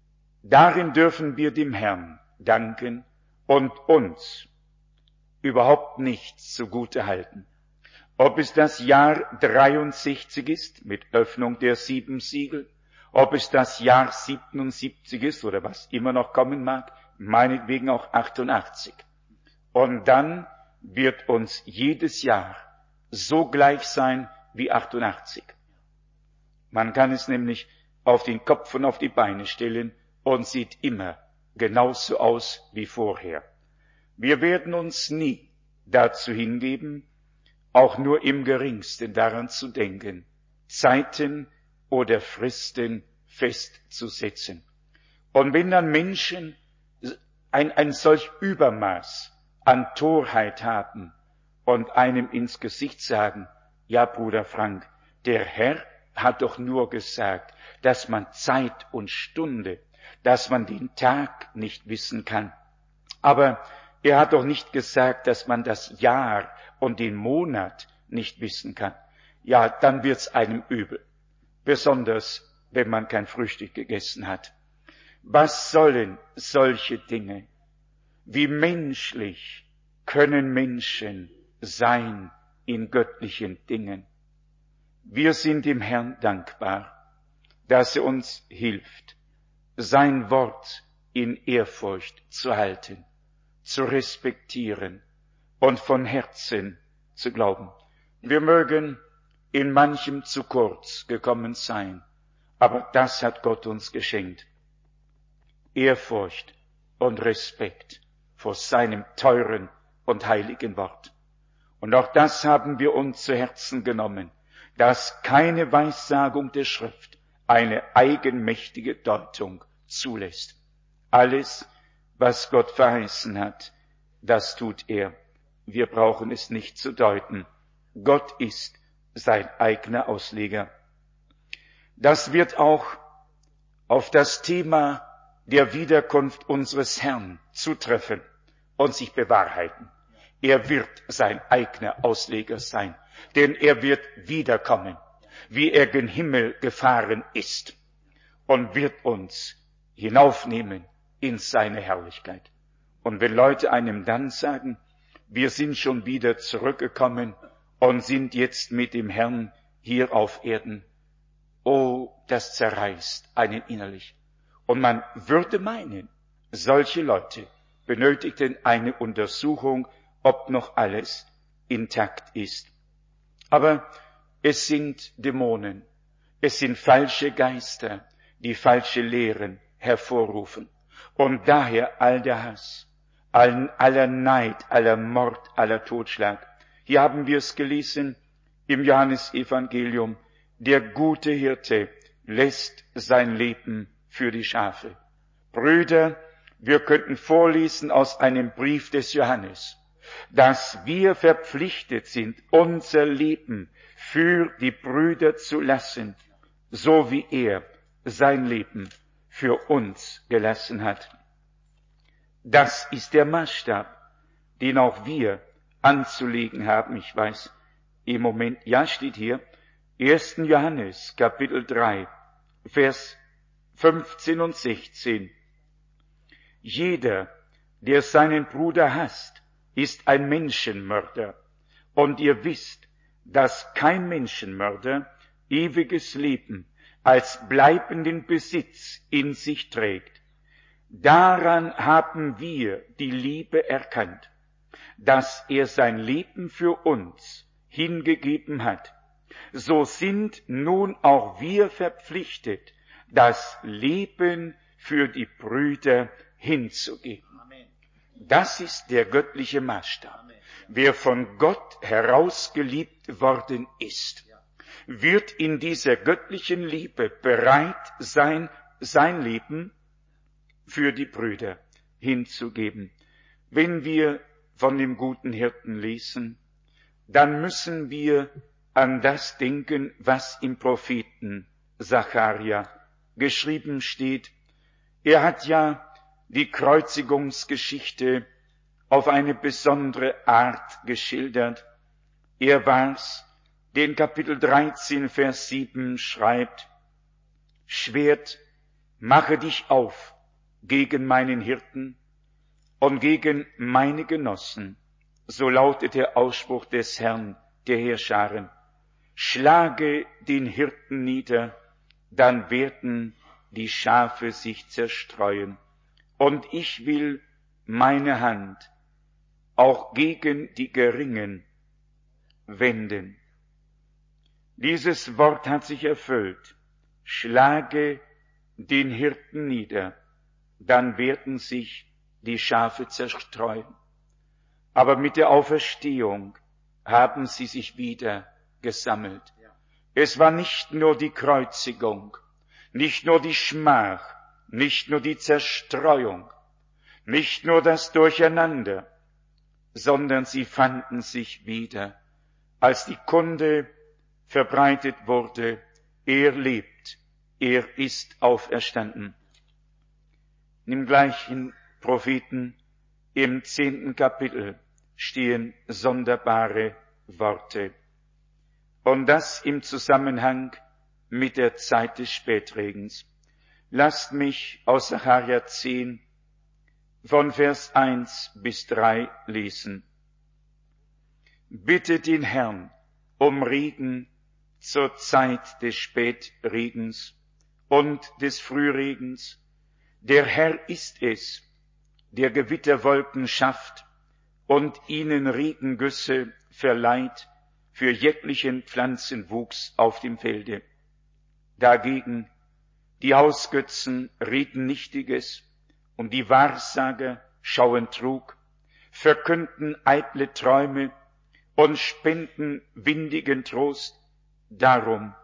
Darin dürfen wir dem Herrn danken und uns überhaupt nichts zugute halten. Ob es das Jahr 63 ist, mit Öffnung der 7 Siegel, ob es das Jahr 77 ist oder was immer noch kommen mag, meinetwegen auch 88. Und dann wird uns jedes Jahr so gleich sein wie 88. Man kann es nämlich auf den Kopf und auf die Beine stellen und sieht immer genauso aus wie vorher. Wir werden uns nie dazu hingeben, auch nur im geringsten daran zu denken, Zeiten oder Fristen festzusetzen. Und wenn dann Menschen ein solch Übermaß an Torheit haben und einem ins Gesicht sagen, ja, Bruder Frank, der Herr hat doch nur gesagt, dass man Zeit und Stunde, dass man den Tag nicht wissen kann. Aber er hat doch nicht gesagt, dass man das Jahr und den Monat nicht wissen kann. Ja, dann wird's einem übel. Besonders, wenn man kein Frühstück gegessen hat. Was sollen solche Dinge? Wie menschlich können Menschen sein in göttlichen Dingen? Wir sind dem Herrn dankbar, dass er uns hilft, sein Wort in Ehrfurcht zu halten, zu respektieren und von Herzen zu glauben. Wir mögen in manchem zu kurz gekommen sein, aber das hat Gott uns geschenkt. Ehrfurcht und Respekt vor seinem teuren und heiligen Wort. Und auch das haben wir uns zu Herzen genommen, dass keine Weissagung der Schrift eine eigenmächtige Deutung zulässt. Alles, was Gott verheißen hat, das tut er. Wir brauchen es nicht zu deuten. Gott ist sein eigener Ausleger. Das wird auch auf das Thema der Wiederkunft unseres Herrn zutreffen und sich bewahrheiten. Er wird sein eigener Ausleger sein, denn er wird wiederkommen, wie er gen Himmel gefahren ist und wird uns hinaufnehmen in seine Herrlichkeit. Und wenn Leute einem dann sagen, wir sind schon wieder zurückgekommen und sind jetzt mit dem Herrn hier auf Erden, oh, das zerreißt einen innerlich. Und man würde meinen, solche Leute benötigten eine Untersuchung, ob noch alles intakt ist. Aber es sind Dämonen, es sind falsche Geister, die falsche Lehren hervorrufen. Und daher all der Hass, aller Neid, aller Mord, aller Totschlag. Hier haben wir es gelesen im Johannesevangelium. Der gute Hirte lässt sein Leben für die Schafe. Brüder, wir könnten vorlesen aus einem Brief des Johannes, dass wir verpflichtet sind, unser Leben für die Brüder zu lassen, so wie er sein Leben für uns gelassen hat. Das ist der Maßstab, den auch wir anzulegen haben. Ich weiß, im Moment, ja, steht hier, 1. Johannes, Kapitel 3, Vers 15 und 16. Jeder, der seinen Bruder hasst, ist ein Menschenmörder. Und ihr wisst, dass kein Menschenmörder ewiges Leben als bleibenden Besitz in sich trägt. Daran haben wir die Liebe erkannt, dass er sein Leben für uns hingegeben hat. So sind nun auch wir verpflichtet, das Leben für die Brüder hinzugeben. Das ist der göttliche Maßstab. Wer von Gott herausgeliebt worden ist, wird in dieser göttlichen Liebe bereit sein, sein Leben für die Brüder hinzugeben. Wenn wir von dem guten Hirten lesen, dann müssen wir an das denken, was im Propheten Sacharja geschrieben steht. Er hat ja die Kreuzigungsgeschichte auf eine besondere Art geschildert. Er war's, der in Kapitel 13, Vers 7 schreibt, Schwert, mache dich auf gegen meinen Hirten und gegen meine Genossen. So lautet der Ausspruch des Herrn der Heerscharen. Schlage den Hirten nieder, dann werden die Schafe sich zerstreuen. Und ich will meine Hand auch gegen die Geringen wenden. Dieses Wort hat sich erfüllt. Schlage den Hirten nieder, dann werden sich die Schafe zerstreuen. Aber mit der Auferstehung haben sie sich wieder gesammelt. Es war nicht nur die Kreuzigung, nicht nur die Schmach, nicht nur die Zerstreuung, nicht nur das Durcheinander, sondern sie fanden sich wieder, als die Kunde verbreitet wurde, er lebt, er ist auferstanden. Im gleichen Propheten, im 10. Kapitel, stehen sonderbare Worte. Und das im Zusammenhang mit der Zeit des Spätregens. Lasst mich aus Sacharja 10 von Vers 1 bis 3 lesen. Bittet den Herrn um Regen zur Zeit des Spätregens und des Frühregens. Der Herr ist es, der Gewitterwolken schafft und ihnen Regengüsse verleiht für jeglichen Pflanzenwuchs auf dem Felde. Dagegen die Hausgötzen reden Nichtiges und die Wahrsager schauen Trug, verkünden eitle Träume und spenden windigen Trost. Darum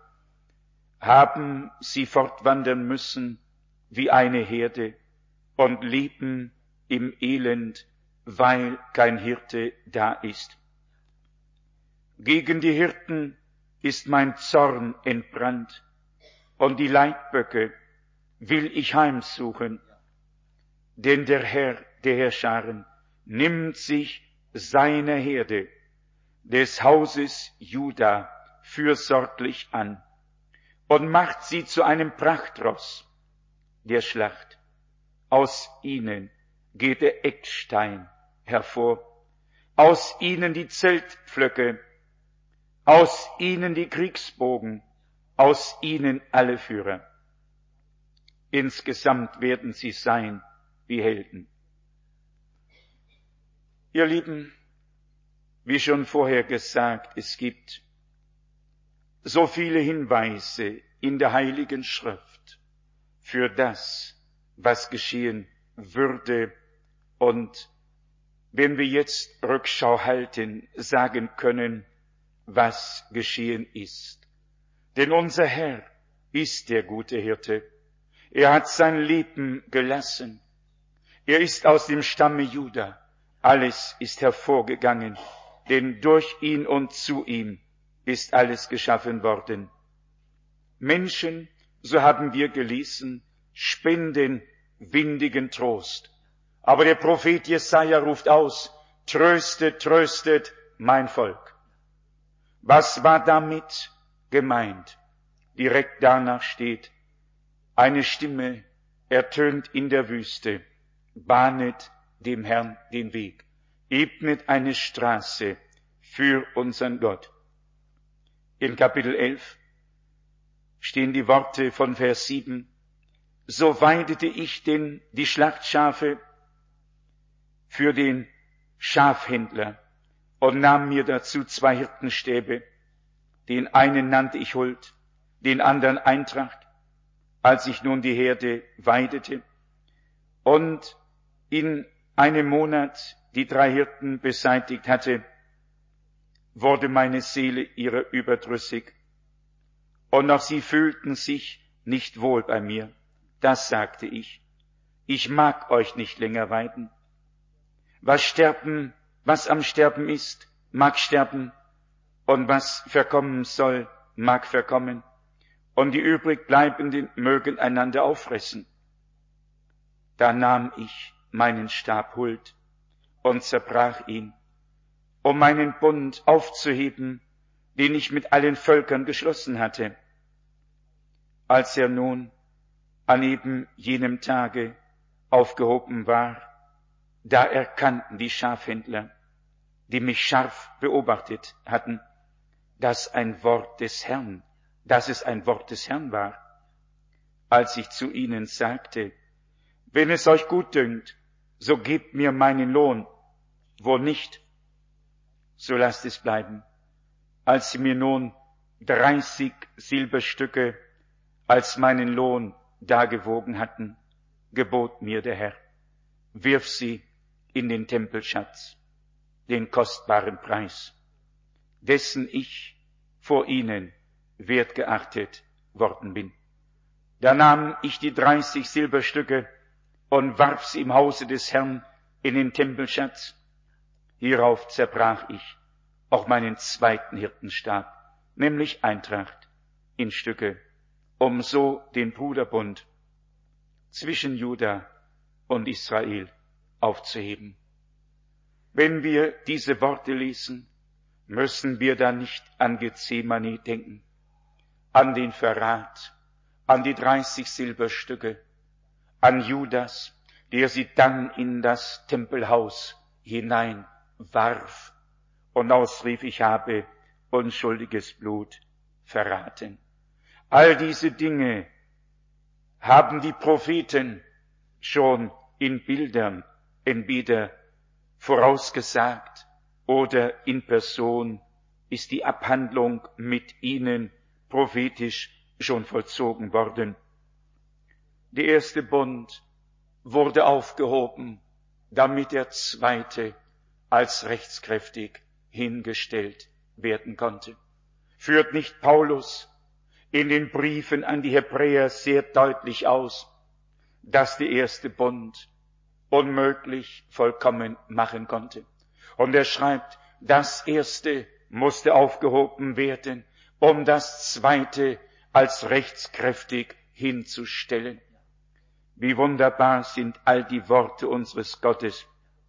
haben sie fortwandern müssen wie eine Herde und leben im Elend, weil kein Hirte da ist. Gegen die Hirten ist mein Zorn entbrannt, und die Leitböcke will ich heimsuchen. Denn der Herr der Heerscharen nimmt sich seiner Herde, des Hauses Juda, fürsorglich an und macht sie zu einem Prachtross der Schlacht. Aus ihnen geht der Eckstein hervor, aus ihnen die Zeltpflöcke, aus ihnen die Kriegsbogen, aus ihnen alle Führer. Insgesamt werden sie sein wie Helden. Ihr Lieben, wie schon vorher gesagt, es gibt so viele Hinweise in der Heiligen Schrift für das, was geschehen würde. Und wenn wir jetzt Rückschau halten, sagen können, was geschehen ist. Denn unser Herr ist der gute Hirte. Er hat sein Leben gelassen. Er ist aus dem Stamme Juda. Alles ist hervorgegangen, denn durch ihn und zu ihm ist alles geschaffen worden. Menschen, so haben wir gelesen, spenden windigen Trost. Aber der Prophet Jesaja ruft aus, tröstet, tröstet mein Volk. Was war damit gemeint? Direkt danach steht, eine Stimme ertönt in der Wüste, bahnet dem Herrn den Weg, ebnet eine Straße für unseren Gott. In Kapitel 11 stehen die Worte von Vers 7, so weidete ich die Schlachtschafe für den Schafhändler und nahm mir dazu 2 Hirtenstäbe, den einen nannte ich Huld, den anderen Eintracht, als ich nun die Herde weidete. Und in einem Monat die 3 Hirten beseitigt hatte, wurde meine Seele ihrer überdrüssig. Und auch sie fühlten sich nicht wohl bei mir. Das sagte ich. Ich mag euch nicht länger weiden. Was am Sterben ist, mag sterben, und was verkommen soll, mag verkommen, und die übrigbleibenden mögen einander auffressen. Da nahm ich meinen Stab Huld und zerbrach ihn, um meinen Bund aufzuheben, den ich mit allen Völkern geschlossen hatte. Als er nun an eben jenem Tage aufgehoben war, da erkannten die Schafhändler, die mich scharf beobachtet hatten, dass es ein Wort des Herrn war, als ich zu ihnen sagte, wenn es euch gut dünkt, so gebt mir meinen Lohn, wo nicht, so lasst es bleiben. Als sie mir nun 30 Silberstücke als meinen Lohn dargewogen hatten, gebot mir der Herr, wirf sie in den Tempelschatz, den kostbaren Preis, dessen ich vor ihnen wert geachtet worden bin. Da nahm ich die 30 Silberstücke und warf sie im Hause des Herrn in den Tempelschatz. Hierauf zerbrach ich auch meinen zweiten Hirtenstab, nämlich Eintracht, in Stücke, um so den Bruderbund zwischen Juda und Israel aufzuheben. Wenn wir diese Worte lesen, müssen wir dann nicht an Gethsemane denken, an den Verrat, an die 30 Silberstücke, an Judas, der sie dann in das Tempelhaus hineinwarf und ausrief, ich habe unschuldiges Blut verraten. All diese Dinge haben die Propheten schon in Bildern entweder vorausgesagt oder in Person ist die Abhandlung mit ihnen prophetisch schon vollzogen worden. Der erste Bund wurde aufgehoben, damit der zweite als rechtskräftig hingestellt werden konnte. Führt nicht Paulus in den Briefen an die Hebräer sehr deutlich aus, dass der erste Bund unmöglich vollkommen machen konnte. Und er schreibt, das erste musste aufgehoben werden, um das zweite als rechtskräftig hinzustellen. Wie wunderbar sind all die Worte unseres Gottes.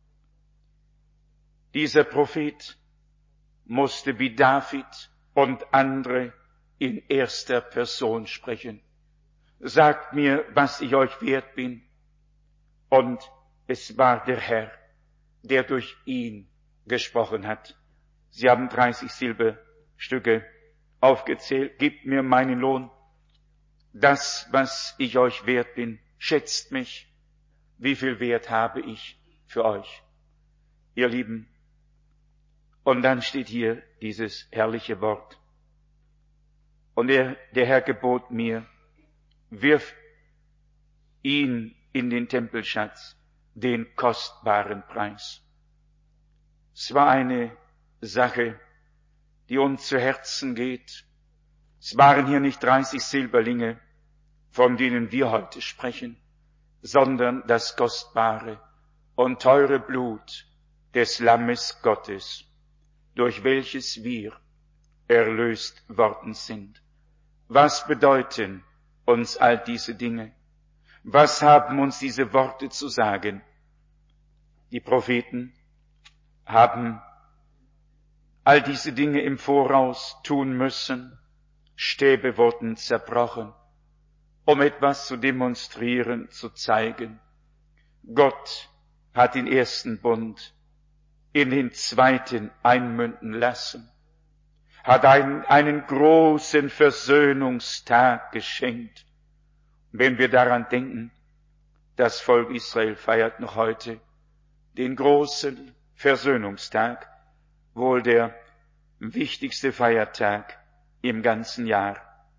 Dieser Prophet musste wie David und andere in erster Person sprechen. Sagt mir, was ich euch wert bin. Und es war der Herr, der durch ihn gesprochen hat. Sie haben 30 Silberstücke aufgezählt. Gebt mir meinen Lohn. Das, was ich euch wert bin, schätzt mich. Wie viel Wert habe ich für euch? Ihr Lieben, und dann steht hier dieses herrliche Wort. Und der Herr gebot mir, wirf ihn in den Tempelschatz, den kostbaren Preis. Es war eine Sache, die uns zu Herzen geht. Es waren hier nicht 30 Silberlinge, von denen wir heute sprechen, sondern das kostbare und teure Blut des Lammes Gottes, durch welches wir erlöst worden sind. Was bedeuten uns all diese Dinge? Was haben uns diese Worte zu sagen? Die Propheten haben all diese Dinge im Voraus tun müssen. Stäbe wurden zerbrochen, um etwas zu demonstrieren, zu zeigen. Gott hat den ersten Bund in den zweiten einmünden lassen, hat einen großen Versöhnungstag geschenkt. Wenn wir daran denken, das Volk Israel feiert noch heute den großen Versöhnungstag, wohl der wichtigste Feiertag im ganzen Jahr.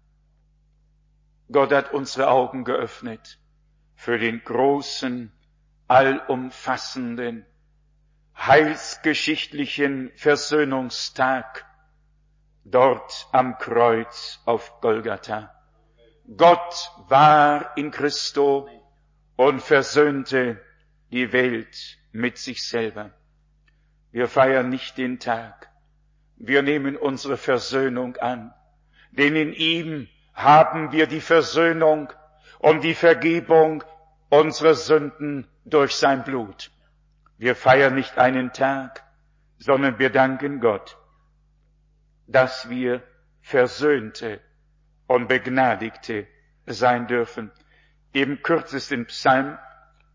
Gott hat unsere Augen geöffnet für den großen, allumfassenden, heilsgeschichtlichen Versöhnungstag dort am Kreuz auf Golgatha. Gott war in Christo und versöhnte die Welt mit sich selber. Wir feiern nicht den Tag, wir nehmen unsere Versöhnung an, denn in ihm haben wir die Versöhnung und die Vergebung unserer Sünden durch sein Blut. Wir feiern nicht einen Tag, sondern wir danken Gott, dass wir Versöhnte und Begnadigte sein dürfen. Im kürzesten Psalm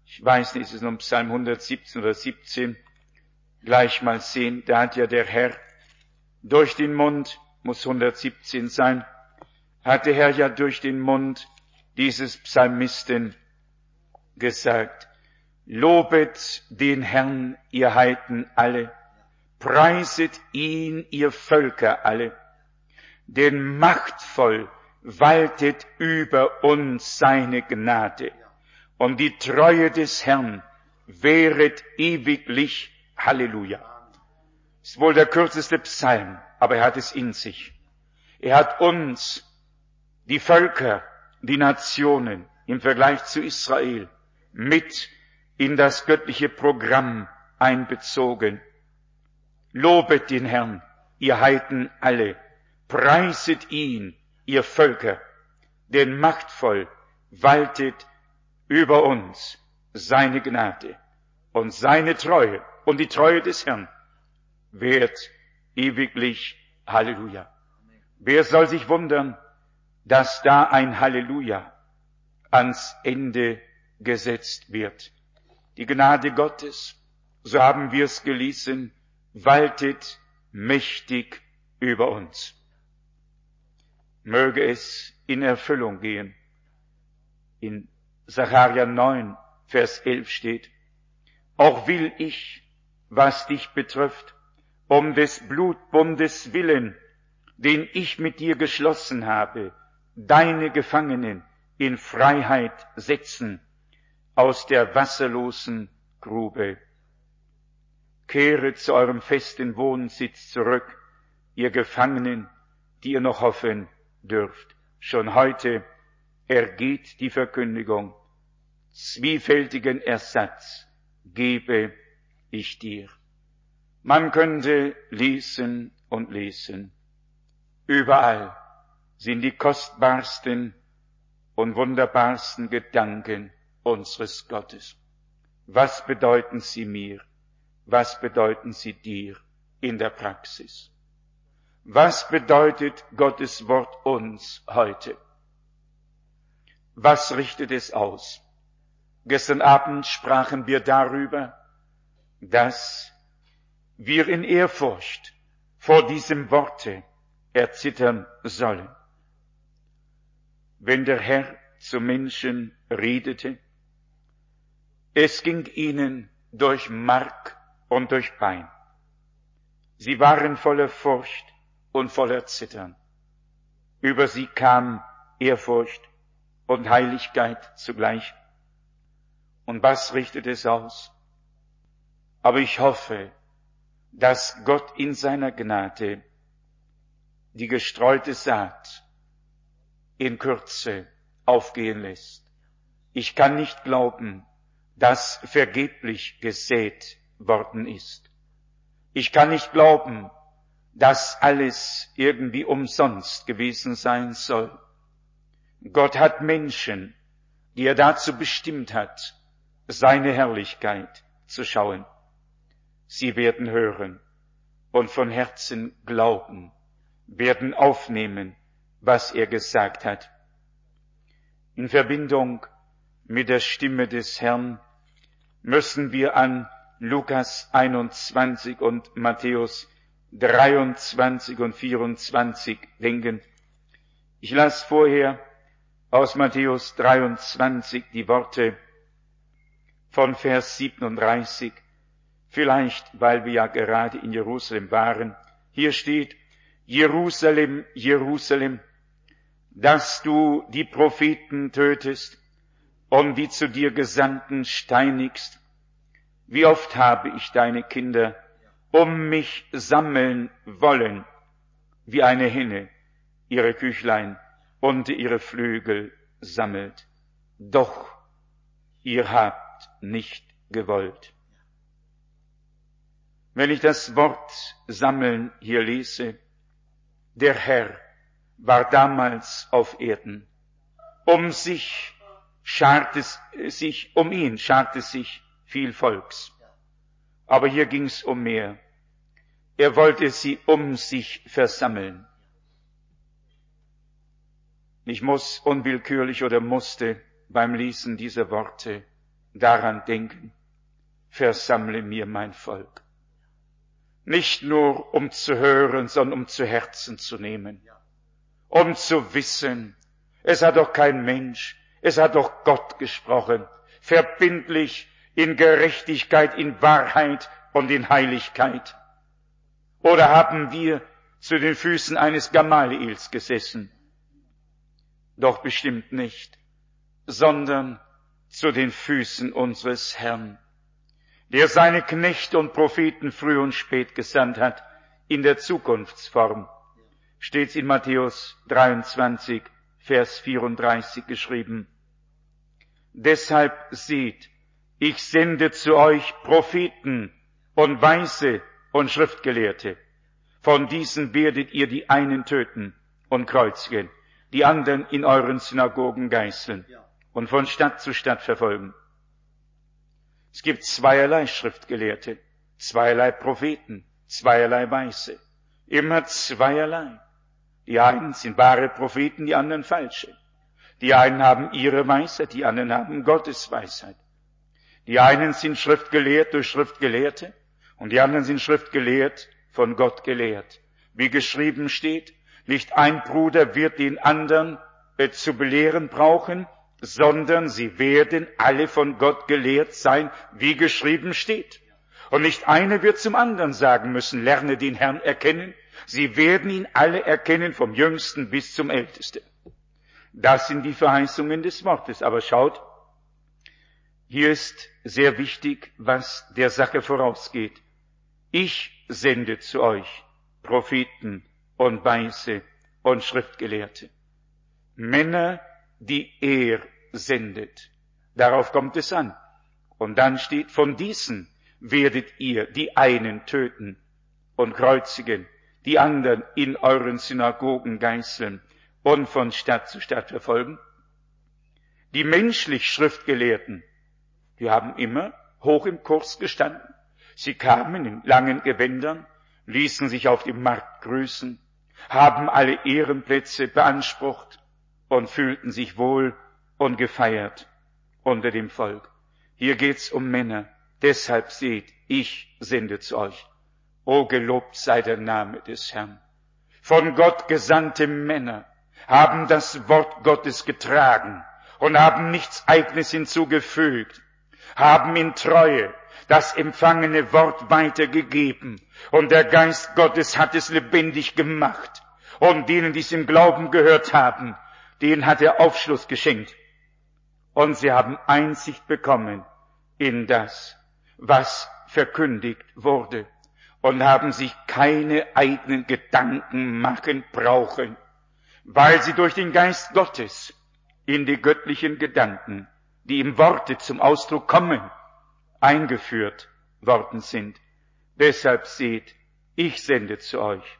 Ich weiß nicht, ist es nun Psalm 117 oder 17, gleich mal sehen, da hat ja der Herr durch den Mund, muss 117 sein, hat der Herr ja durch den Mund dieses Psalmisten gesagt, lobet den Herrn, ihr Heiden alle, preiset ihn, ihr Völker alle, denn machtvoll waltet über uns seine Gnade, und die Treue des Herrn währet ewiglich. Halleluja. Ist wohl der kürzeste Psalm, aber er hat es in sich. Er hat uns, die Völker, die Nationen im Vergleich zu Israel, mit in das göttliche Programm einbezogen. Lobet den Herrn, ihr Heiden alle, preiset ihn, ihr Völker, denn machtvoll waltet über uns seine Gnade und seine Treue und die Treue des Herrn währt ewiglich. Halleluja. Wer soll sich wundern, dass da ein Halleluja ans Ende gesetzt wird? Die Gnade Gottes, so haben wir es gelesen, waltet mächtig über uns. Möge es in Erfüllung gehen. In Sacharja 9, Vers 11 steht, auch will ich, was dich betrifft, um des Blutbundes willen, den ich mit dir geschlossen habe, deine Gefangenen in Freiheit setzen aus der wasserlosen Grube. Kehret zu eurem festen Wohnsitz zurück, ihr Gefangenen, die ihr noch hoffen dürft. Schon heute ergeht die Verkündigung, zwiefältigen Ersatz gebe ich dir. Man könnte lesen und lesen. Überall sind die kostbarsten und wunderbarsten Gedanken unseres Gottes. Was bedeuten sie mir? Was bedeuten sie dir in der Praxis? Was bedeutet Gottes Wort uns heute? Was richtet es aus? Gestern Abend sprachen wir darüber, dass wir in Ehrfurcht vor diesem Worte erzittern sollen. Wenn der Herr zu Menschen redete, es ging ihnen durch Mark und durch Bein. Sie waren voller Furcht und voller Zittern. Über sie kam Ehrfurcht und Heiligkeit zugleich. Und was richtet es aus? Aber ich hoffe, dass Gott in seiner Gnade die gestreute Saat in Kürze aufgehen lässt. Ich kann nicht glauben, dass vergeblich gesät worden ist. Ich kann nicht glauben, dass alles irgendwie umsonst gewesen sein soll. Gott hat Menschen, die er dazu bestimmt hat, seine Herrlichkeit zu schauen. Sie werden hören und von Herzen glauben, werden aufnehmen, was er gesagt hat. In Verbindung mit der Stimme des Herrn müssen wir an Lukas 21 und Matthäus 23 und 24 denken. Ich las vorher aus Matthäus 23 die Worte von Vers 37, vielleicht weil wir ja gerade in Jerusalem waren. Hier steht, Jerusalem, Jerusalem, dass du die Propheten tötest und die zu dir Gesandten steinigst. Wie oft habe ich deine Kinder um mich sammeln wollen, wie eine Henne ihre Küchlein unter ihre Flügel sammelt. Doch ihr habt nicht gewollt. Wenn ich das Wort sammeln hier lese, der Herr war damals auf Erden. Um ihn scharte sich viel Volks. Aber hier ging's um mehr. Er wollte sie um sich versammeln. Ich muss unwillkürlich oder musste beim Lesen dieser Worte daran denken, versammle mir mein Volk. Nicht nur um zu hören, sondern um zu Herzen zu nehmen, um zu wissen, es hat doch kein Mensch, es hat doch Gott gesprochen, verbindlich in Gerechtigkeit, in Wahrheit und in Heiligkeit. Oder haben wir zu den Füßen eines Gamaliels gesessen? Doch bestimmt nicht, sondern zu den Füßen unseres Herrn, der seine Knechte und Propheten früh und spät gesandt hat, in der Zukunftsform. Steht's in Matthäus 23, Vers 34 geschrieben. Deshalb seht, ich sende zu euch Propheten und Weise und Schriftgelehrte. Von diesen werdet ihr die einen töten und kreuzigen, die anderen in euren Synagogen geißeln und von Stadt zu Stadt verfolgen. Es gibt zweierlei Schriftgelehrte, zweierlei Propheten, zweierlei Weise. Immer zweierlei. Die einen sind wahre Propheten, die anderen falsche. Die einen haben ihre Weisheit, die anderen haben Gottes Weisheit. Die einen sind schriftgelehrt durch Schriftgelehrte und die anderen sind schriftgelehrt von Gott gelehrt. Wie geschrieben steht, nicht ein Bruder wird den anderen zu belehren brauchen, sondern sie werden alle von Gott gelehrt sein, wie geschrieben steht. Und nicht einer wird zum anderen sagen müssen, lerne den Herrn erkennen. Sie werden ihn alle erkennen, vom Jüngsten bis zum Ältesten. Das sind die Verheißungen des Wortes. Aber schaut, hier ist sehr wichtig, was der Sache vorausgeht. Ich sende zu euch Propheten und Weise und Schriftgelehrte. Männer, die er sendet. Darauf kommt es an. Und dann steht, von diesen werdet ihr die einen töten und kreuzigen, die anderen in euren Synagogen geißeln und von Stadt zu Stadt verfolgen. Die menschlich Schriftgelehrten, die haben immer hoch im Kurs gestanden. Sie kamen in langen Gewändern, ließen sich auf dem Markt grüßen, haben alle Ehrenplätze beansprucht und fühlten sich wohl und gefeiert unter dem Volk. Hier geht's um Männer. Deshalb seht, ich sende zu euch. O gelobt sei der Name des Herrn. Von Gott gesandte Männer haben das Wort Gottes getragen und haben nichts Eigenes hinzugefügt, haben in Treue das empfangene Wort weitergegeben und der Geist Gottes hat es lebendig gemacht. Und denen, die es im Glauben gehört haben, denen hat er Aufschluss geschenkt. Und sie haben Einsicht bekommen in das, was verkündigt wurde und haben sich keine eigenen Gedanken machen brauchen, weil sie durch den Geist Gottes in die göttlichen Gedanken, die im Worte zum Ausdruck kommen, eingeführt worden sind. Deshalb seht, ich sende zu euch.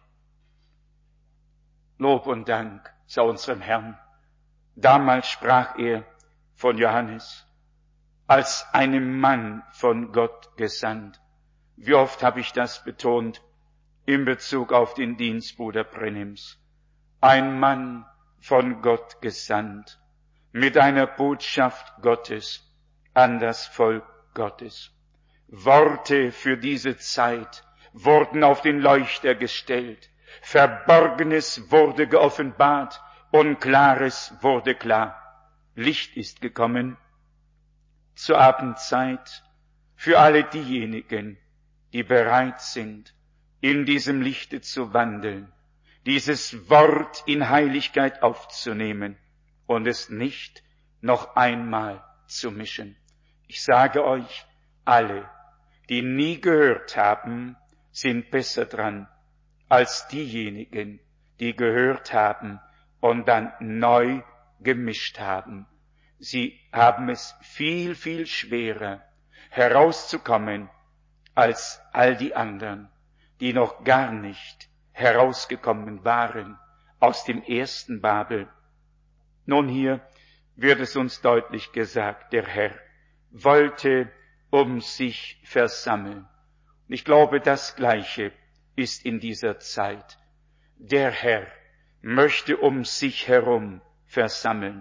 Lob und Dank sei unserem Herrn. Damals sprach er von Johannes als einem Mann von Gott gesandt. Wie oft habe ich das betont in Bezug auf den Dienst Bruder Brennims. Ein Mann von Gott gesandt, mit einer Botschaft Gottes an das Volk Gottes. Worte für diese Zeit wurden auf den Leuchter gestellt, Verborgenes wurde geoffenbart, Unklares wurde klar. Licht ist gekommen zur Abendzeit für alle diejenigen, die bereit sind, in diesem Lichte zu wandeln, dieses Wort in Heiligkeit aufzunehmen und es nicht noch einmal zu mischen. Ich sage euch, alle, die nie gehört haben, sind besser dran als diejenigen, die gehört haben und dann neu gemischt haben. Sie haben es viel, viel schwerer herauszukommen als all die anderen, die noch gar nicht herausgekommen waren aus dem ersten Babel. Nun, hier wird es uns deutlich gesagt, der Herr wollte um sich versammeln. Ich glaube, das Gleiche ist in dieser Zeit. Der Herr möchte um sich herum versammeln.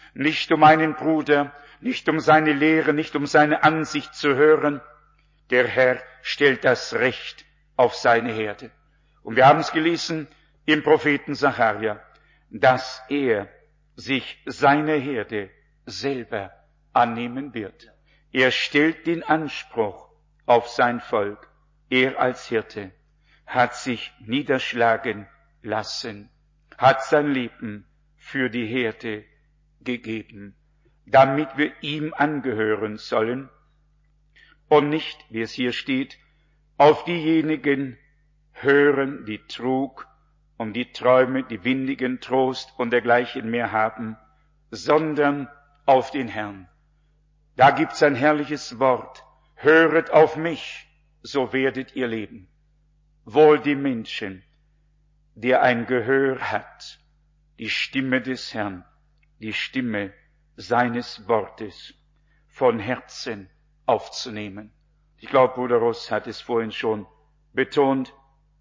nicht um einen Bruder, nicht um seine Lehre, nicht um seine Ansicht zu hören. Der Herr stellt das Recht auf seine Herde. Und wir haben es gelesen im Propheten Sacharja, dass er sich seiner Herde selber annehmen wird. Er stellt den Anspruch auf sein Volk. Er als Hirte hat sich niederschlagen lassen, hat sein Leben für die Herde gegeben, damit wir ihm angehören sollen und nicht, wie es hier steht, auf diejenigen hören, die Trug und die Träume, die windigen Trost und dergleichen mehr haben, sondern auf den Herrn. Da gibt's ein herrliches Wort. Höret auf mich, so werdet ihr leben. Wohl dem Menschen, der ein Gehör hat, die Stimme des Herrn, die Stimme seines Wortes von Herzen aufzunehmen. Ich glaube, Bruder Ross hat es vorhin schon betont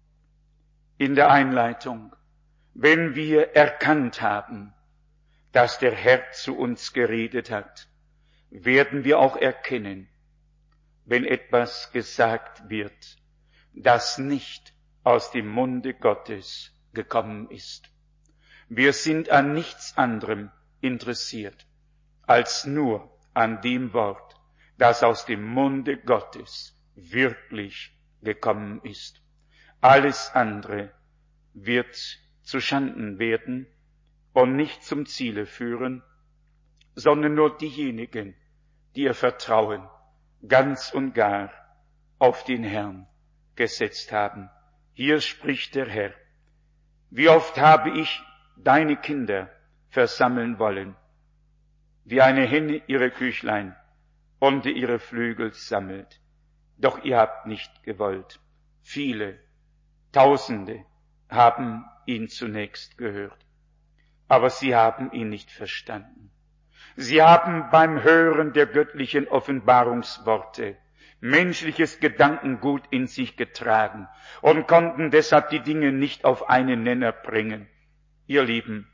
in der Einleitung. Wenn wir erkannt haben, dass der Herr zu uns geredet hat, werden wir auch erkennen, wenn etwas gesagt wird, das nicht aus dem Munde Gottes gekommen ist. Wir sind an nichts anderem interessiert, als nur an dem Wort, das aus dem Munde Gottes wirklich gekommen ist. Alles andere wird zu Schanden werden und nicht zum Ziele führen, sondern nur diejenigen, die ihr Vertrauen ganz und gar auf den Herrn gesetzt haben. Hier spricht der Herr: Wie oft habe ich deine Kinder versammeln wollen, wie eine Henne ihre Küchlein unter ihre Flügel sammelt. Doch ihr habt nicht gewollt. Viele, Tausende haben ihn zunächst gehört, aber sie haben ihn nicht verstanden. Sie haben beim Hören der göttlichen Offenbarungsworte menschliches Gedankengut in sich getragen und konnten deshalb die Dinge nicht auf einen Nenner bringen. Ihr Lieben,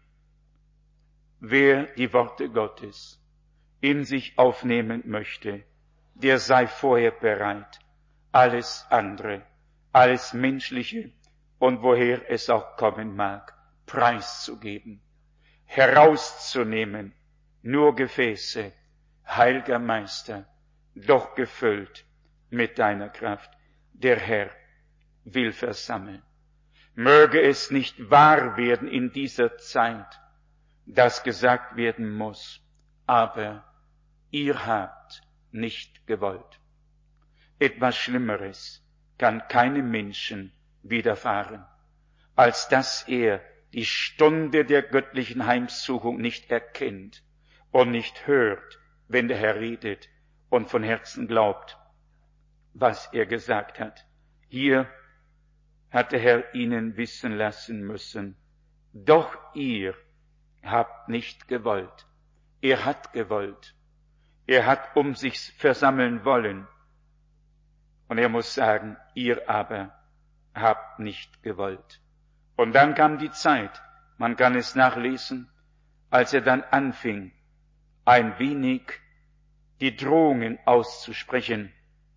wer die Worte Gottes in sich aufnehmen möchte, der sei vorher bereit, alles andere, alles Menschliche und woher es auch kommen mag, preiszugeben, herauszunehmen, nur Gefäße, heiliger Meister, doch gefüllt mit deiner Kraft. Der Herr will versammeln. Möge es nicht wahr werden in dieser Zeit, dass gesagt werden muss, aber ihr habt nicht gewollt. Etwas Schlimmeres kann keinem Menschen widerfahren, als dass er die Stunde der göttlichen Heimsuchung nicht erkennt und nicht hört, wenn der Herr redet und von Herzen glaubt, was er gesagt hat. Hier hat der Herr ihnen wissen lassen müssen, doch ihr habt nicht gewollt. Er hat gewollt. Er hat um sich versammeln wollen. Und er muss sagen, ihr aber habt nicht gewollt. Und dann kam die Zeit, man kann es nachlesen, als er dann anfing, ein wenig die Drohungen auszusprechen.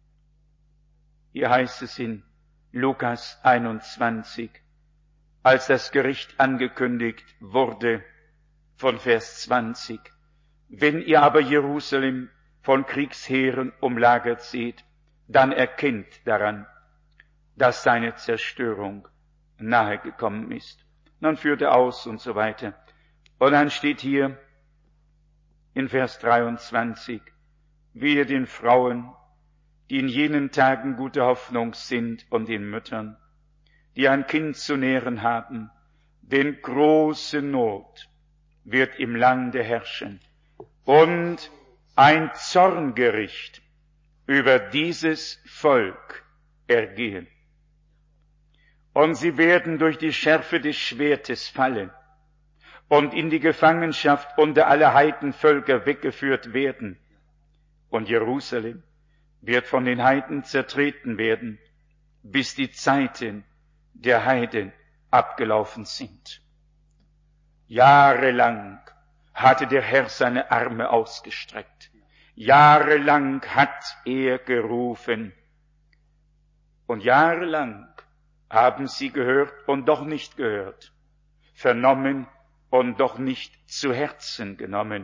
Hier heißt es in Lukas 21, als das Gericht angekündigt wurde, von Vers 20, wenn ihr aber Jerusalem von Kriegsheeren umlagert seht, dann erkennt daran, dass seine Zerstörung nahe gekommen ist. Dann führt er aus und so weiter. Und dann steht hier in Vers 23, wehe den Frauen, die in jenen Tagen gute Hoffnung sind, und den Müttern, die ein Kind zu nähren haben, denn große Not wird im Lande herrschen und ein Zorngericht über dieses Volk ergehen. Und sie werden durch die Schärfe des Schwertes fallen und in die Gefangenschaft unter alle Heidenvölker weggeführt werden. Und Jerusalem wird von den Heiden zertreten werden, bis die Zeiten der Heiden abgelaufen sind. Jahrelang hatte der Herr seine Arme ausgestreckt. Jahrelang hat er gerufen. Und jahrelang haben sie gehört und doch nicht gehört, vernommen und doch nicht zu Herzen genommen.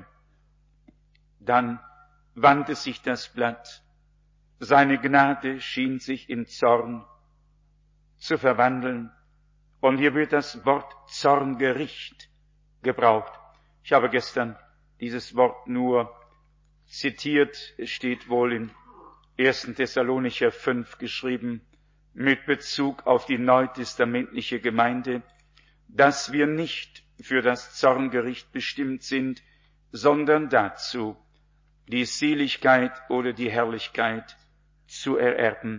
Dann wandte sich das Blatt. Seine Gnade schien sich in Zorn zu verwandeln. Und hier wird das Wort Zorngericht gebraucht. Ich habe gestern dieses Wort nur zitiert. Es steht wohl in 1. Thessalonicher 5 geschrieben, mit Bezug auf die neutestamentliche Gemeinde, dass wir nicht für das Zorngericht bestimmt sind, sondern dazu, die Seligkeit oder die Herrlichkeit zu ererben.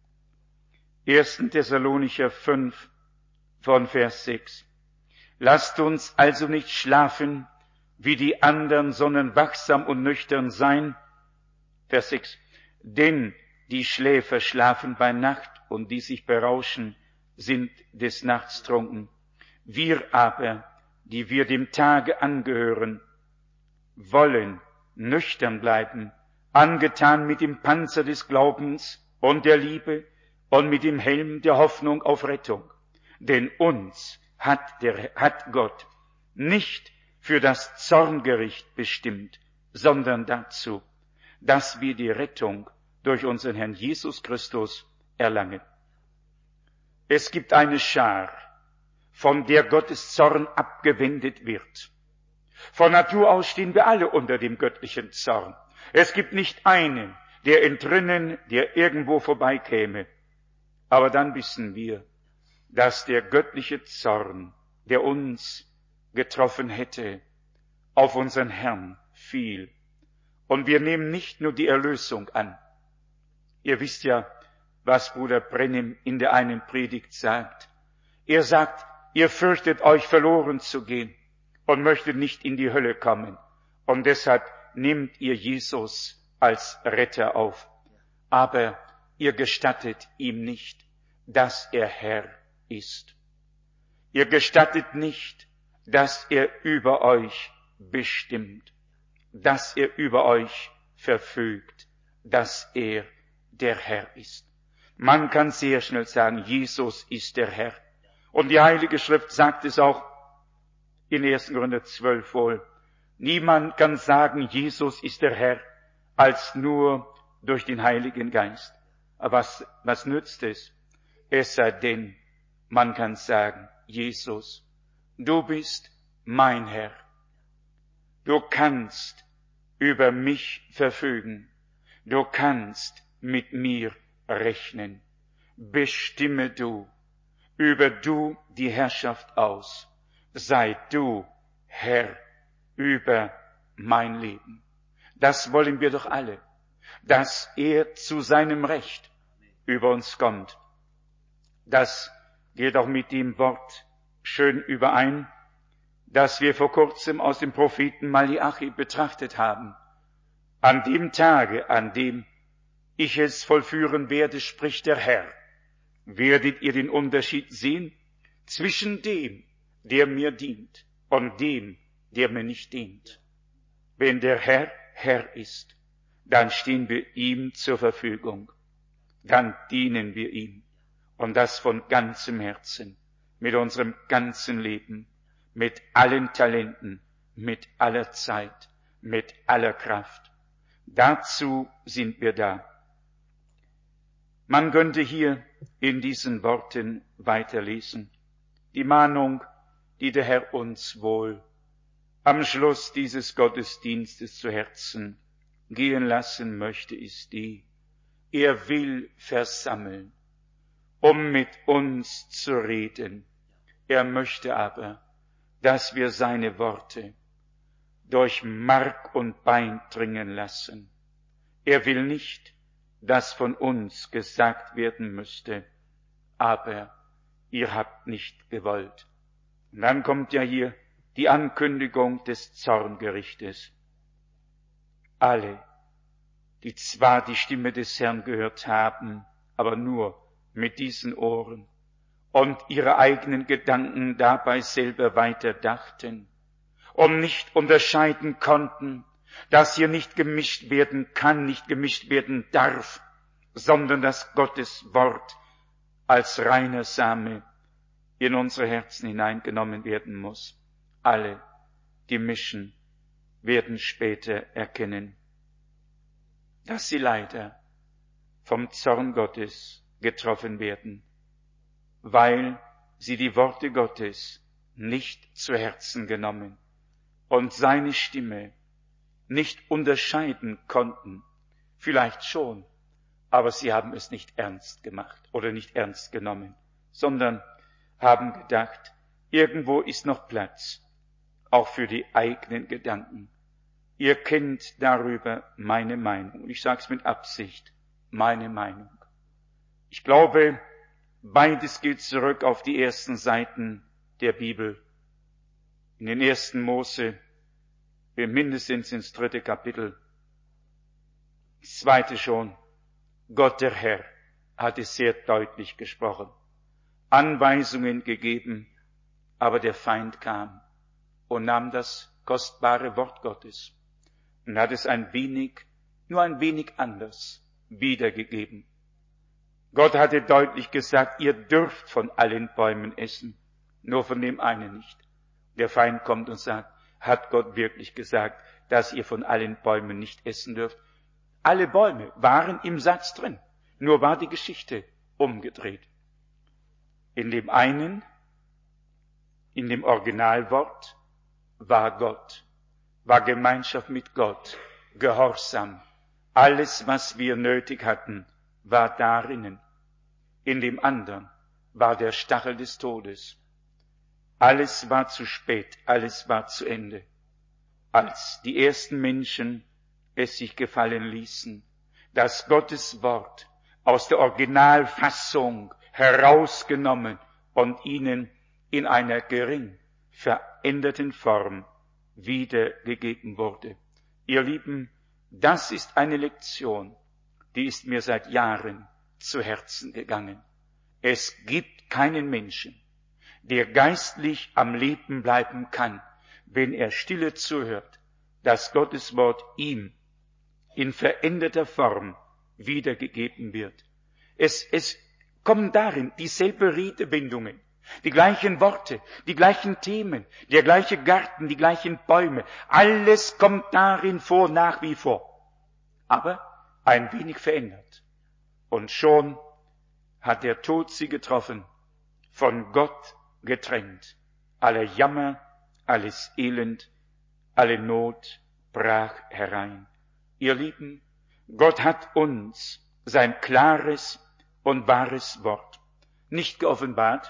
1. Thessalonicher 5 von Vers 6. Lasst uns also nicht schlafen wie die anderen, sondern wachsam und nüchtern sein. Vers 6. Denn die Schläfer schlafen bei Nacht und die sich berauschen, sind des Nachts trunken. Wir aber, die wir dem Tage angehören, wollen nüchtern bleiben, angetan mit dem Panzer des Glaubens und der Liebe und mit dem Helm der Hoffnung auf Rettung. Denn uns hat Gott nicht für das Zorngericht bestimmt, sondern dazu, dass wir die Rettung durch unseren Herrn Jesus Christus erlangen. Es gibt eine Schar, von der Gottes Zorn abgewendet wird. Von Natur aus stehen wir alle unter dem göttlichen Zorn. Es gibt nicht einen, der entrinnen, der irgendwo vorbeikäme. Aber dann wissen wir, dass der göttliche Zorn, der uns getroffen hätte, auf unseren Herrn fiel. Und wir nehmen nicht nur die Erlösung an. Ihr wisst ja, was Bruder Brennim in der einen Predigt sagt. Er sagt, ihr fürchtet euch verloren zu gehen und möchtet nicht in die Hölle kommen. Und deshalb nehmt ihr Jesus als Retter auf. Aber ihr gestattet ihm nicht, dass er Herr ist. Ihr gestattet nicht, dass er über euch bestimmt, dass er über euch verfügt, dass er der Herr ist. Man kann sehr schnell sagen, Jesus ist der Herr. Und die Heilige Schrift sagt es auch in 1. Korinther 12 wohl. Niemand kann sagen, Jesus ist der Herr, als nur durch den Heiligen Geist. Aber was nützt es? Es sei denn, man kann sagen, Jesus, du bist mein Herr. Du kannst über mich verfügen. Du kannst mit mir rechnen. Bestimme du, übe du die Herrschaft aus. Sei du Herr über mein Leben. Das wollen wir doch alle, dass er zu seinem Recht über uns kommt. Das geht auch mit dem Wort schön überein, das wir vor kurzem aus dem Propheten Malachi betrachtet haben. An dem Tage, an dem ich es vollführen werde, spricht der Herr, werdet ihr den Unterschied sehen zwischen dem, der mir dient, und dem, der mir nicht dient. Wenn der Herr Herr ist, dann stehen wir ihm zur Verfügung. Dann dienen wir ihm. Und das von ganzem Herzen, mit unserem ganzen Leben, mit allen Talenten, mit aller Zeit, mit aller Kraft. Dazu sind wir da. Man könnte hier in diesen Worten weiterlesen. Die Mahnung, die der Herr uns wohl am Schluss dieses Gottesdienstes zu Herzen gehen lassen möchte, ist die: Er will versammeln, um mit uns zu reden. Er möchte aber, dass wir seine Worte durch Mark und Bein dringen lassen. Er will nicht, dass von uns gesagt werden müsste, aber ihr habt nicht gewollt. Und dann kommt ja hier die Ankündigung des Zorngerichtes. Alle, die zwar die Stimme des Herrn gehört haben, aber nur mit diesen Ohren und ihre eigenen Gedanken dabei selber weiter dachten und nicht unterscheiden konnten, dass hier nicht gemischt werden kann, nicht gemischt werden darf, sondern dass Gottes Wort als reiner Same in unsere Herzen hineingenommen werden muss. Alle, die mischen, werden später erkennen, dass sie leider vom Zorn Gottes getroffen werden, weil sie die Worte Gottes nicht zu Herzen genommen und seine Stimme nicht unterscheiden konnten. Vielleicht schon, aber sie haben es nicht ernst gemacht oder nicht ernst genommen, sondern haben gedacht, irgendwo ist noch Platz, auch für die eigenen Gedanken. Ihr kennt darüber meine Meinung. Und ich sage es mit Absicht, meine Meinung. Ich glaube, beides geht zurück auf die ersten Seiten der Bibel. In den 1. Mose, mindestens ins 3. Kapitel. Das 2. schon. Gott der Herr hat es sehr deutlich gesprochen. Anweisungen gegeben, aber der Feind kam und nahm das kostbare Wort Gottes und hat es nur ein wenig anders wiedergegeben. Gott hatte deutlich gesagt, ihr dürft von allen Bäumen essen, nur von dem einen nicht. Der Feind kommt und sagt, hat Gott wirklich gesagt, dass ihr von allen Bäumen nicht essen dürft? Alle Bäume waren im Satz drin, nur war die Geschichte umgedreht. In dem einen, in dem Originalwort, war Gott, war Gemeinschaft mit Gott, Gehorsam. Alles, was wir nötig hatten, war darinnen. In dem anderen war der Stachel des Todes. Alles war zu spät, alles war zu Ende. Als die ersten Menschen es sich gefallen ließen, dass Gottes Wort aus der Originalfassung herausgenommen und ihnen in einer gering veränderten Form wiedergegeben wurde. Ihr Lieben, das ist eine Lektion, die ist mir seit Jahren zu Herzen gegangen. Es gibt keinen Menschen, der geistlich am Leben bleiben kann, wenn er stille zuhört, dass Gottes Wort ihm in veränderter Form wiedergegeben wird. Es kommen darin dieselbe Redewendungen, die gleichen Worte, die gleichen Themen, der gleiche Garten, die gleichen Bäume. Alles kommt darin vor, nach wie vor. Aber ein wenig verändert. Und schon hat der Tod sie getroffen, von Gott getrennt. Aller Jammer, alles Elend, alle Not brach herein. Ihr Lieben, Gott hat uns sein klares und wahres Wort nicht geoffenbart,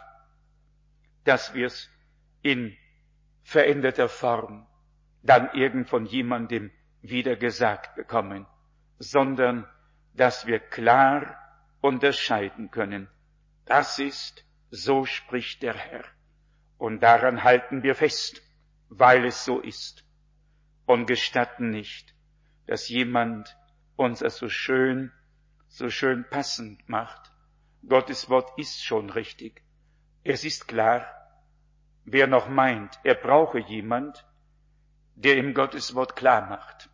dass wir es in veränderter Form dann irgend von jemandem wieder gesagt bekommen, sondern dass wir klar unterscheiden können. Das ist, so spricht der Herr. Und daran halten wir fest, weil es so ist. Und gestatten nicht, dass jemand uns das so schön passend macht. Gottes Wort ist schon richtig. Es ist klar, wer noch meint, er brauche jemand, der ihm Gottes Wort klar macht,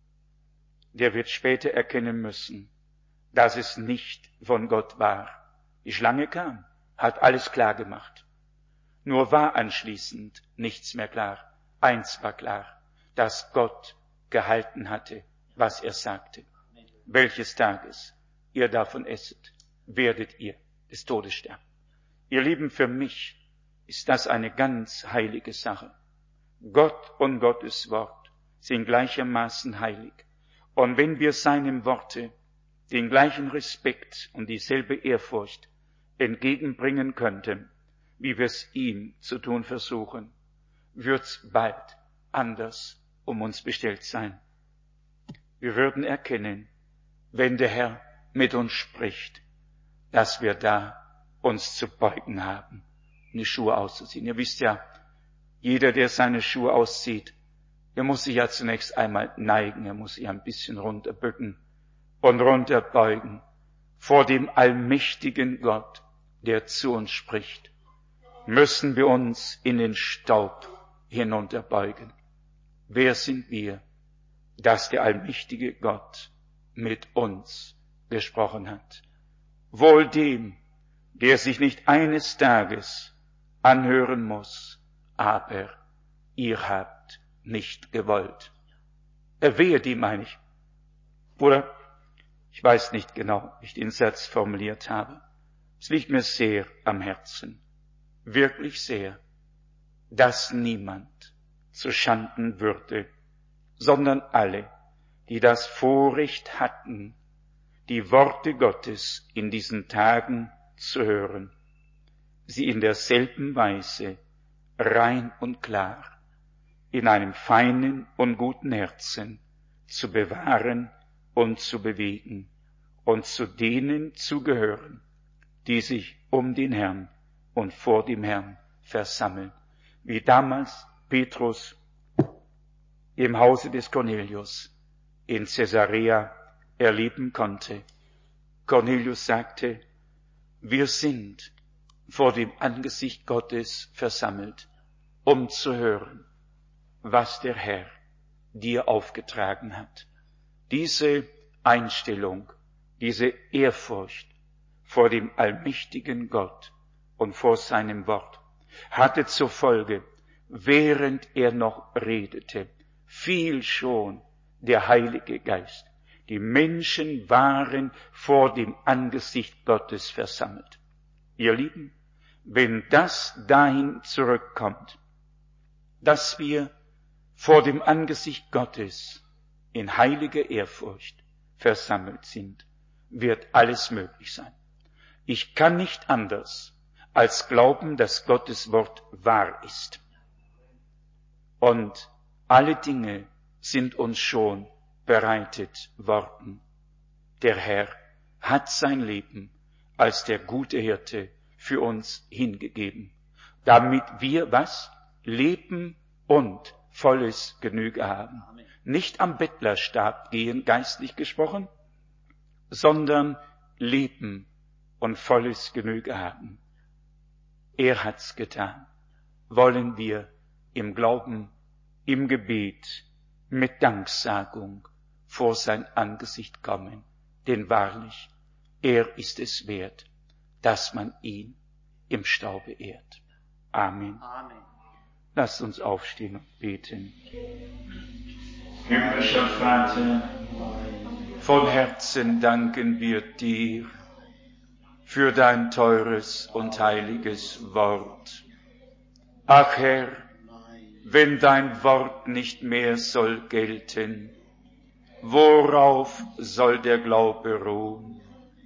der wird später erkennen müssen, dass es nicht von Gott war. Die Schlange kam, hat alles klar gemacht. Nur war anschließend nichts mehr klar. Eins war klar, dass Gott gehalten hatte, was er sagte. Welches Tages ihr davon esset, werdet ihr des Todes sterben. Ihr Lieben, für mich ist das eine ganz heilige Sache. Gott und Gottes Wort sind gleichermaßen heilig. Und wenn wir seinem Worte den gleichen Respekt und dieselbe Ehrfurcht entgegenbringen könnten, wie wir es ihm zu tun versuchen, wird's bald anders um uns bestellt sein. Wir würden erkennen, wenn der Herr mit uns spricht, dass wir da uns zu beugen haben, die Schuhe auszuziehen. Ihr wisst ja, jeder, der seine Schuhe auszieht, der muss sich ja zunächst einmal neigen, er muss sich ein bisschen runterbücken und runterbeugen vor dem allmächtigen Gott, der zu uns spricht. Müssen wir uns in den Staub hinunterbeugen. wer sind wir, dass der allmächtige Gott mit uns gesprochen hat? Wohl dem, der sich nicht eines Tages anhören muss, aber ihr habt nicht gewollt. Wehe dem, meine ich. Oder, ich weiß nicht genau, wie ich den Satz formuliert habe. Es liegt mir sehr am Herzen, wirklich sehr, dass niemand zu Schanden würde, sondern alle, die das Vorrecht hatten, die Worte Gottes in diesen Tagen zu hören, sie in derselben Weise rein und klar, in einem feinen und guten Herzen zu bewahren und zu bewegen und zu denen zu gehören, die sich um den Herrn und vor dem Herrn versammeln, wie damals Petrus im Hause des Cornelius in Caesarea erleben konnte. Cornelius sagte, wir sind vor dem Angesicht Gottes versammelt, um zu hören, was der Herr dir aufgetragen hat. Diese Einstellung, diese Ehrfurcht vor dem allmächtigen Gott und vor seinem Wort hatte zur Folge, während er noch redete, fiel schon der Heilige Geist. Die Menschen waren vor dem Angesicht Gottes versammelt. Ihr Lieben, wenn das dahin zurückkommt, dass wir vor dem Angesicht Gottes in heiliger Ehrfurcht versammelt sind, wird alles möglich sein. Ich kann nicht anders als glauben, dass Gottes Wort wahr ist. Und alle Dinge sind uns schon bereitet worden. Der Herr hat sein Leben als der gute Hirte für uns hingegeben, damit wir was? Leben und volles Genüge haben. Nicht am Bettlerstab gehen, geistlich gesprochen, sondern leben und volles Genüge haben. Er hat's getan. Wollen wir im Glauben, im Gebet, mit Danksagung vor sein Angesicht kommen, denn wahrlich, er ist es wert, dass man ihn im Staube ehrt. Amen. Amen. Lasst uns aufstehen und beten. Himmlischer Vater, von Herzen danken wir dir für dein teures und heiliges Wort. Ach Herr, wenn dein Wort nicht mehr soll gelten, worauf soll der Glaube ruhen?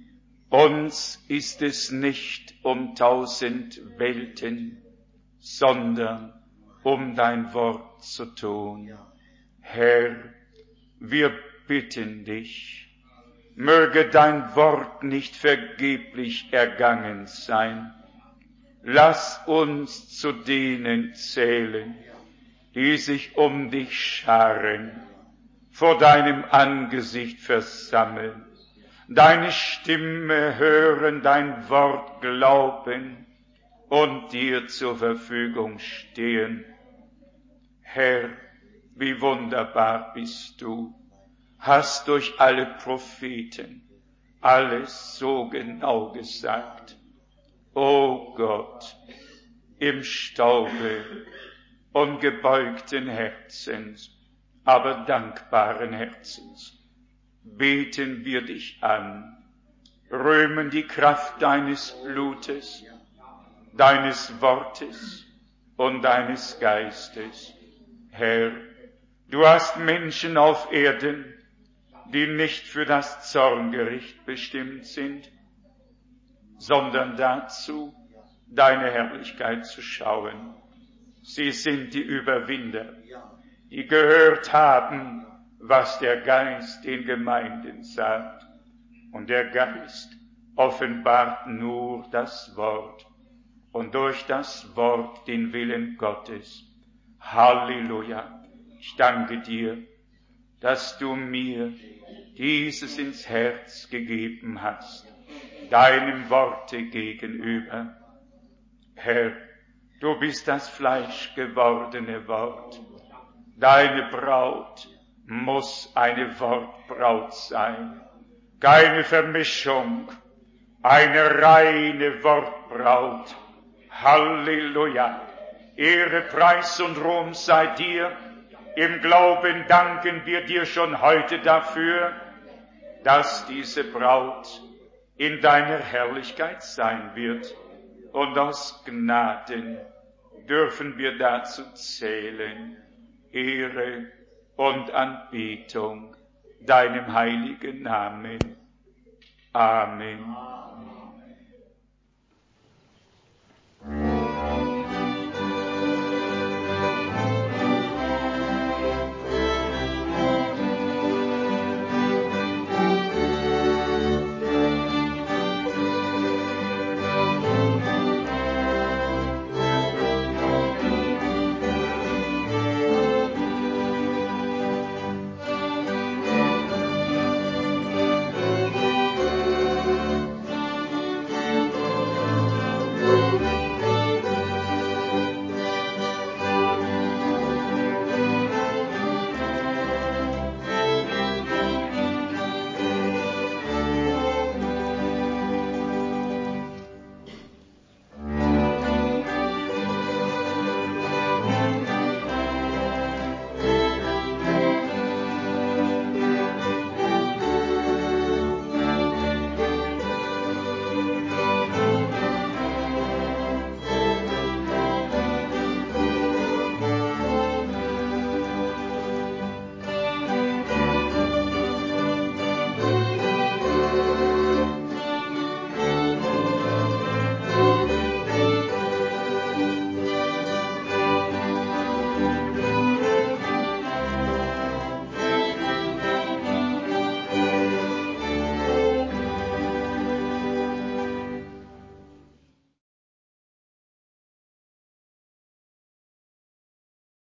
Uns ist es nicht um 1000 Welten, sondern um dein Wort zu tun. Herr, wir bitten dich, möge dein Wort nicht vergeblich ergangen sein. Lass uns zu denen zählen, die sich um dich scharen, vor deinem Angesicht versammeln, deine Stimme hören, dein Wort glauben und dir zur Verfügung stehen. Herr, wie wunderbar bist du, hast durch alle Propheten alles so genau gesagt. O Gott, im Staube und gebeugten Herzens, aber dankbaren Herzens, beten wir dich an, rühmen die Kraft deines Blutes, deines Wortes und deines Geistes. Herr, du hast Menschen auf Erden, die nicht für das Zorngericht bestimmt sind, sondern dazu, deine Herrlichkeit zu schauen. Sie sind die Überwinder, die gehört haben, was der Geist den Gemeinden sagt. Und der Geist offenbart nur das Wort und durch das Wort den Willen Gottes. Halleluja! Ich danke dir, dass du mir dieses ins Herz gegeben hast, deinem Worte gegenüber. Herr, du bist das fleischgewordene Wort. Deine Braut muss eine Wortbraut sein. Keine Vermischung, eine reine Wortbraut. Halleluja! Ehre, Preis und Ruhm sei dir. Im Glauben danken wir dir schon heute dafür, dass diese Braut in deiner Herrlichkeit sein wird. Und aus Gnaden dürfen wir dazu zählen. Ehre und Anbetung deinem heiligen Namen. Amen.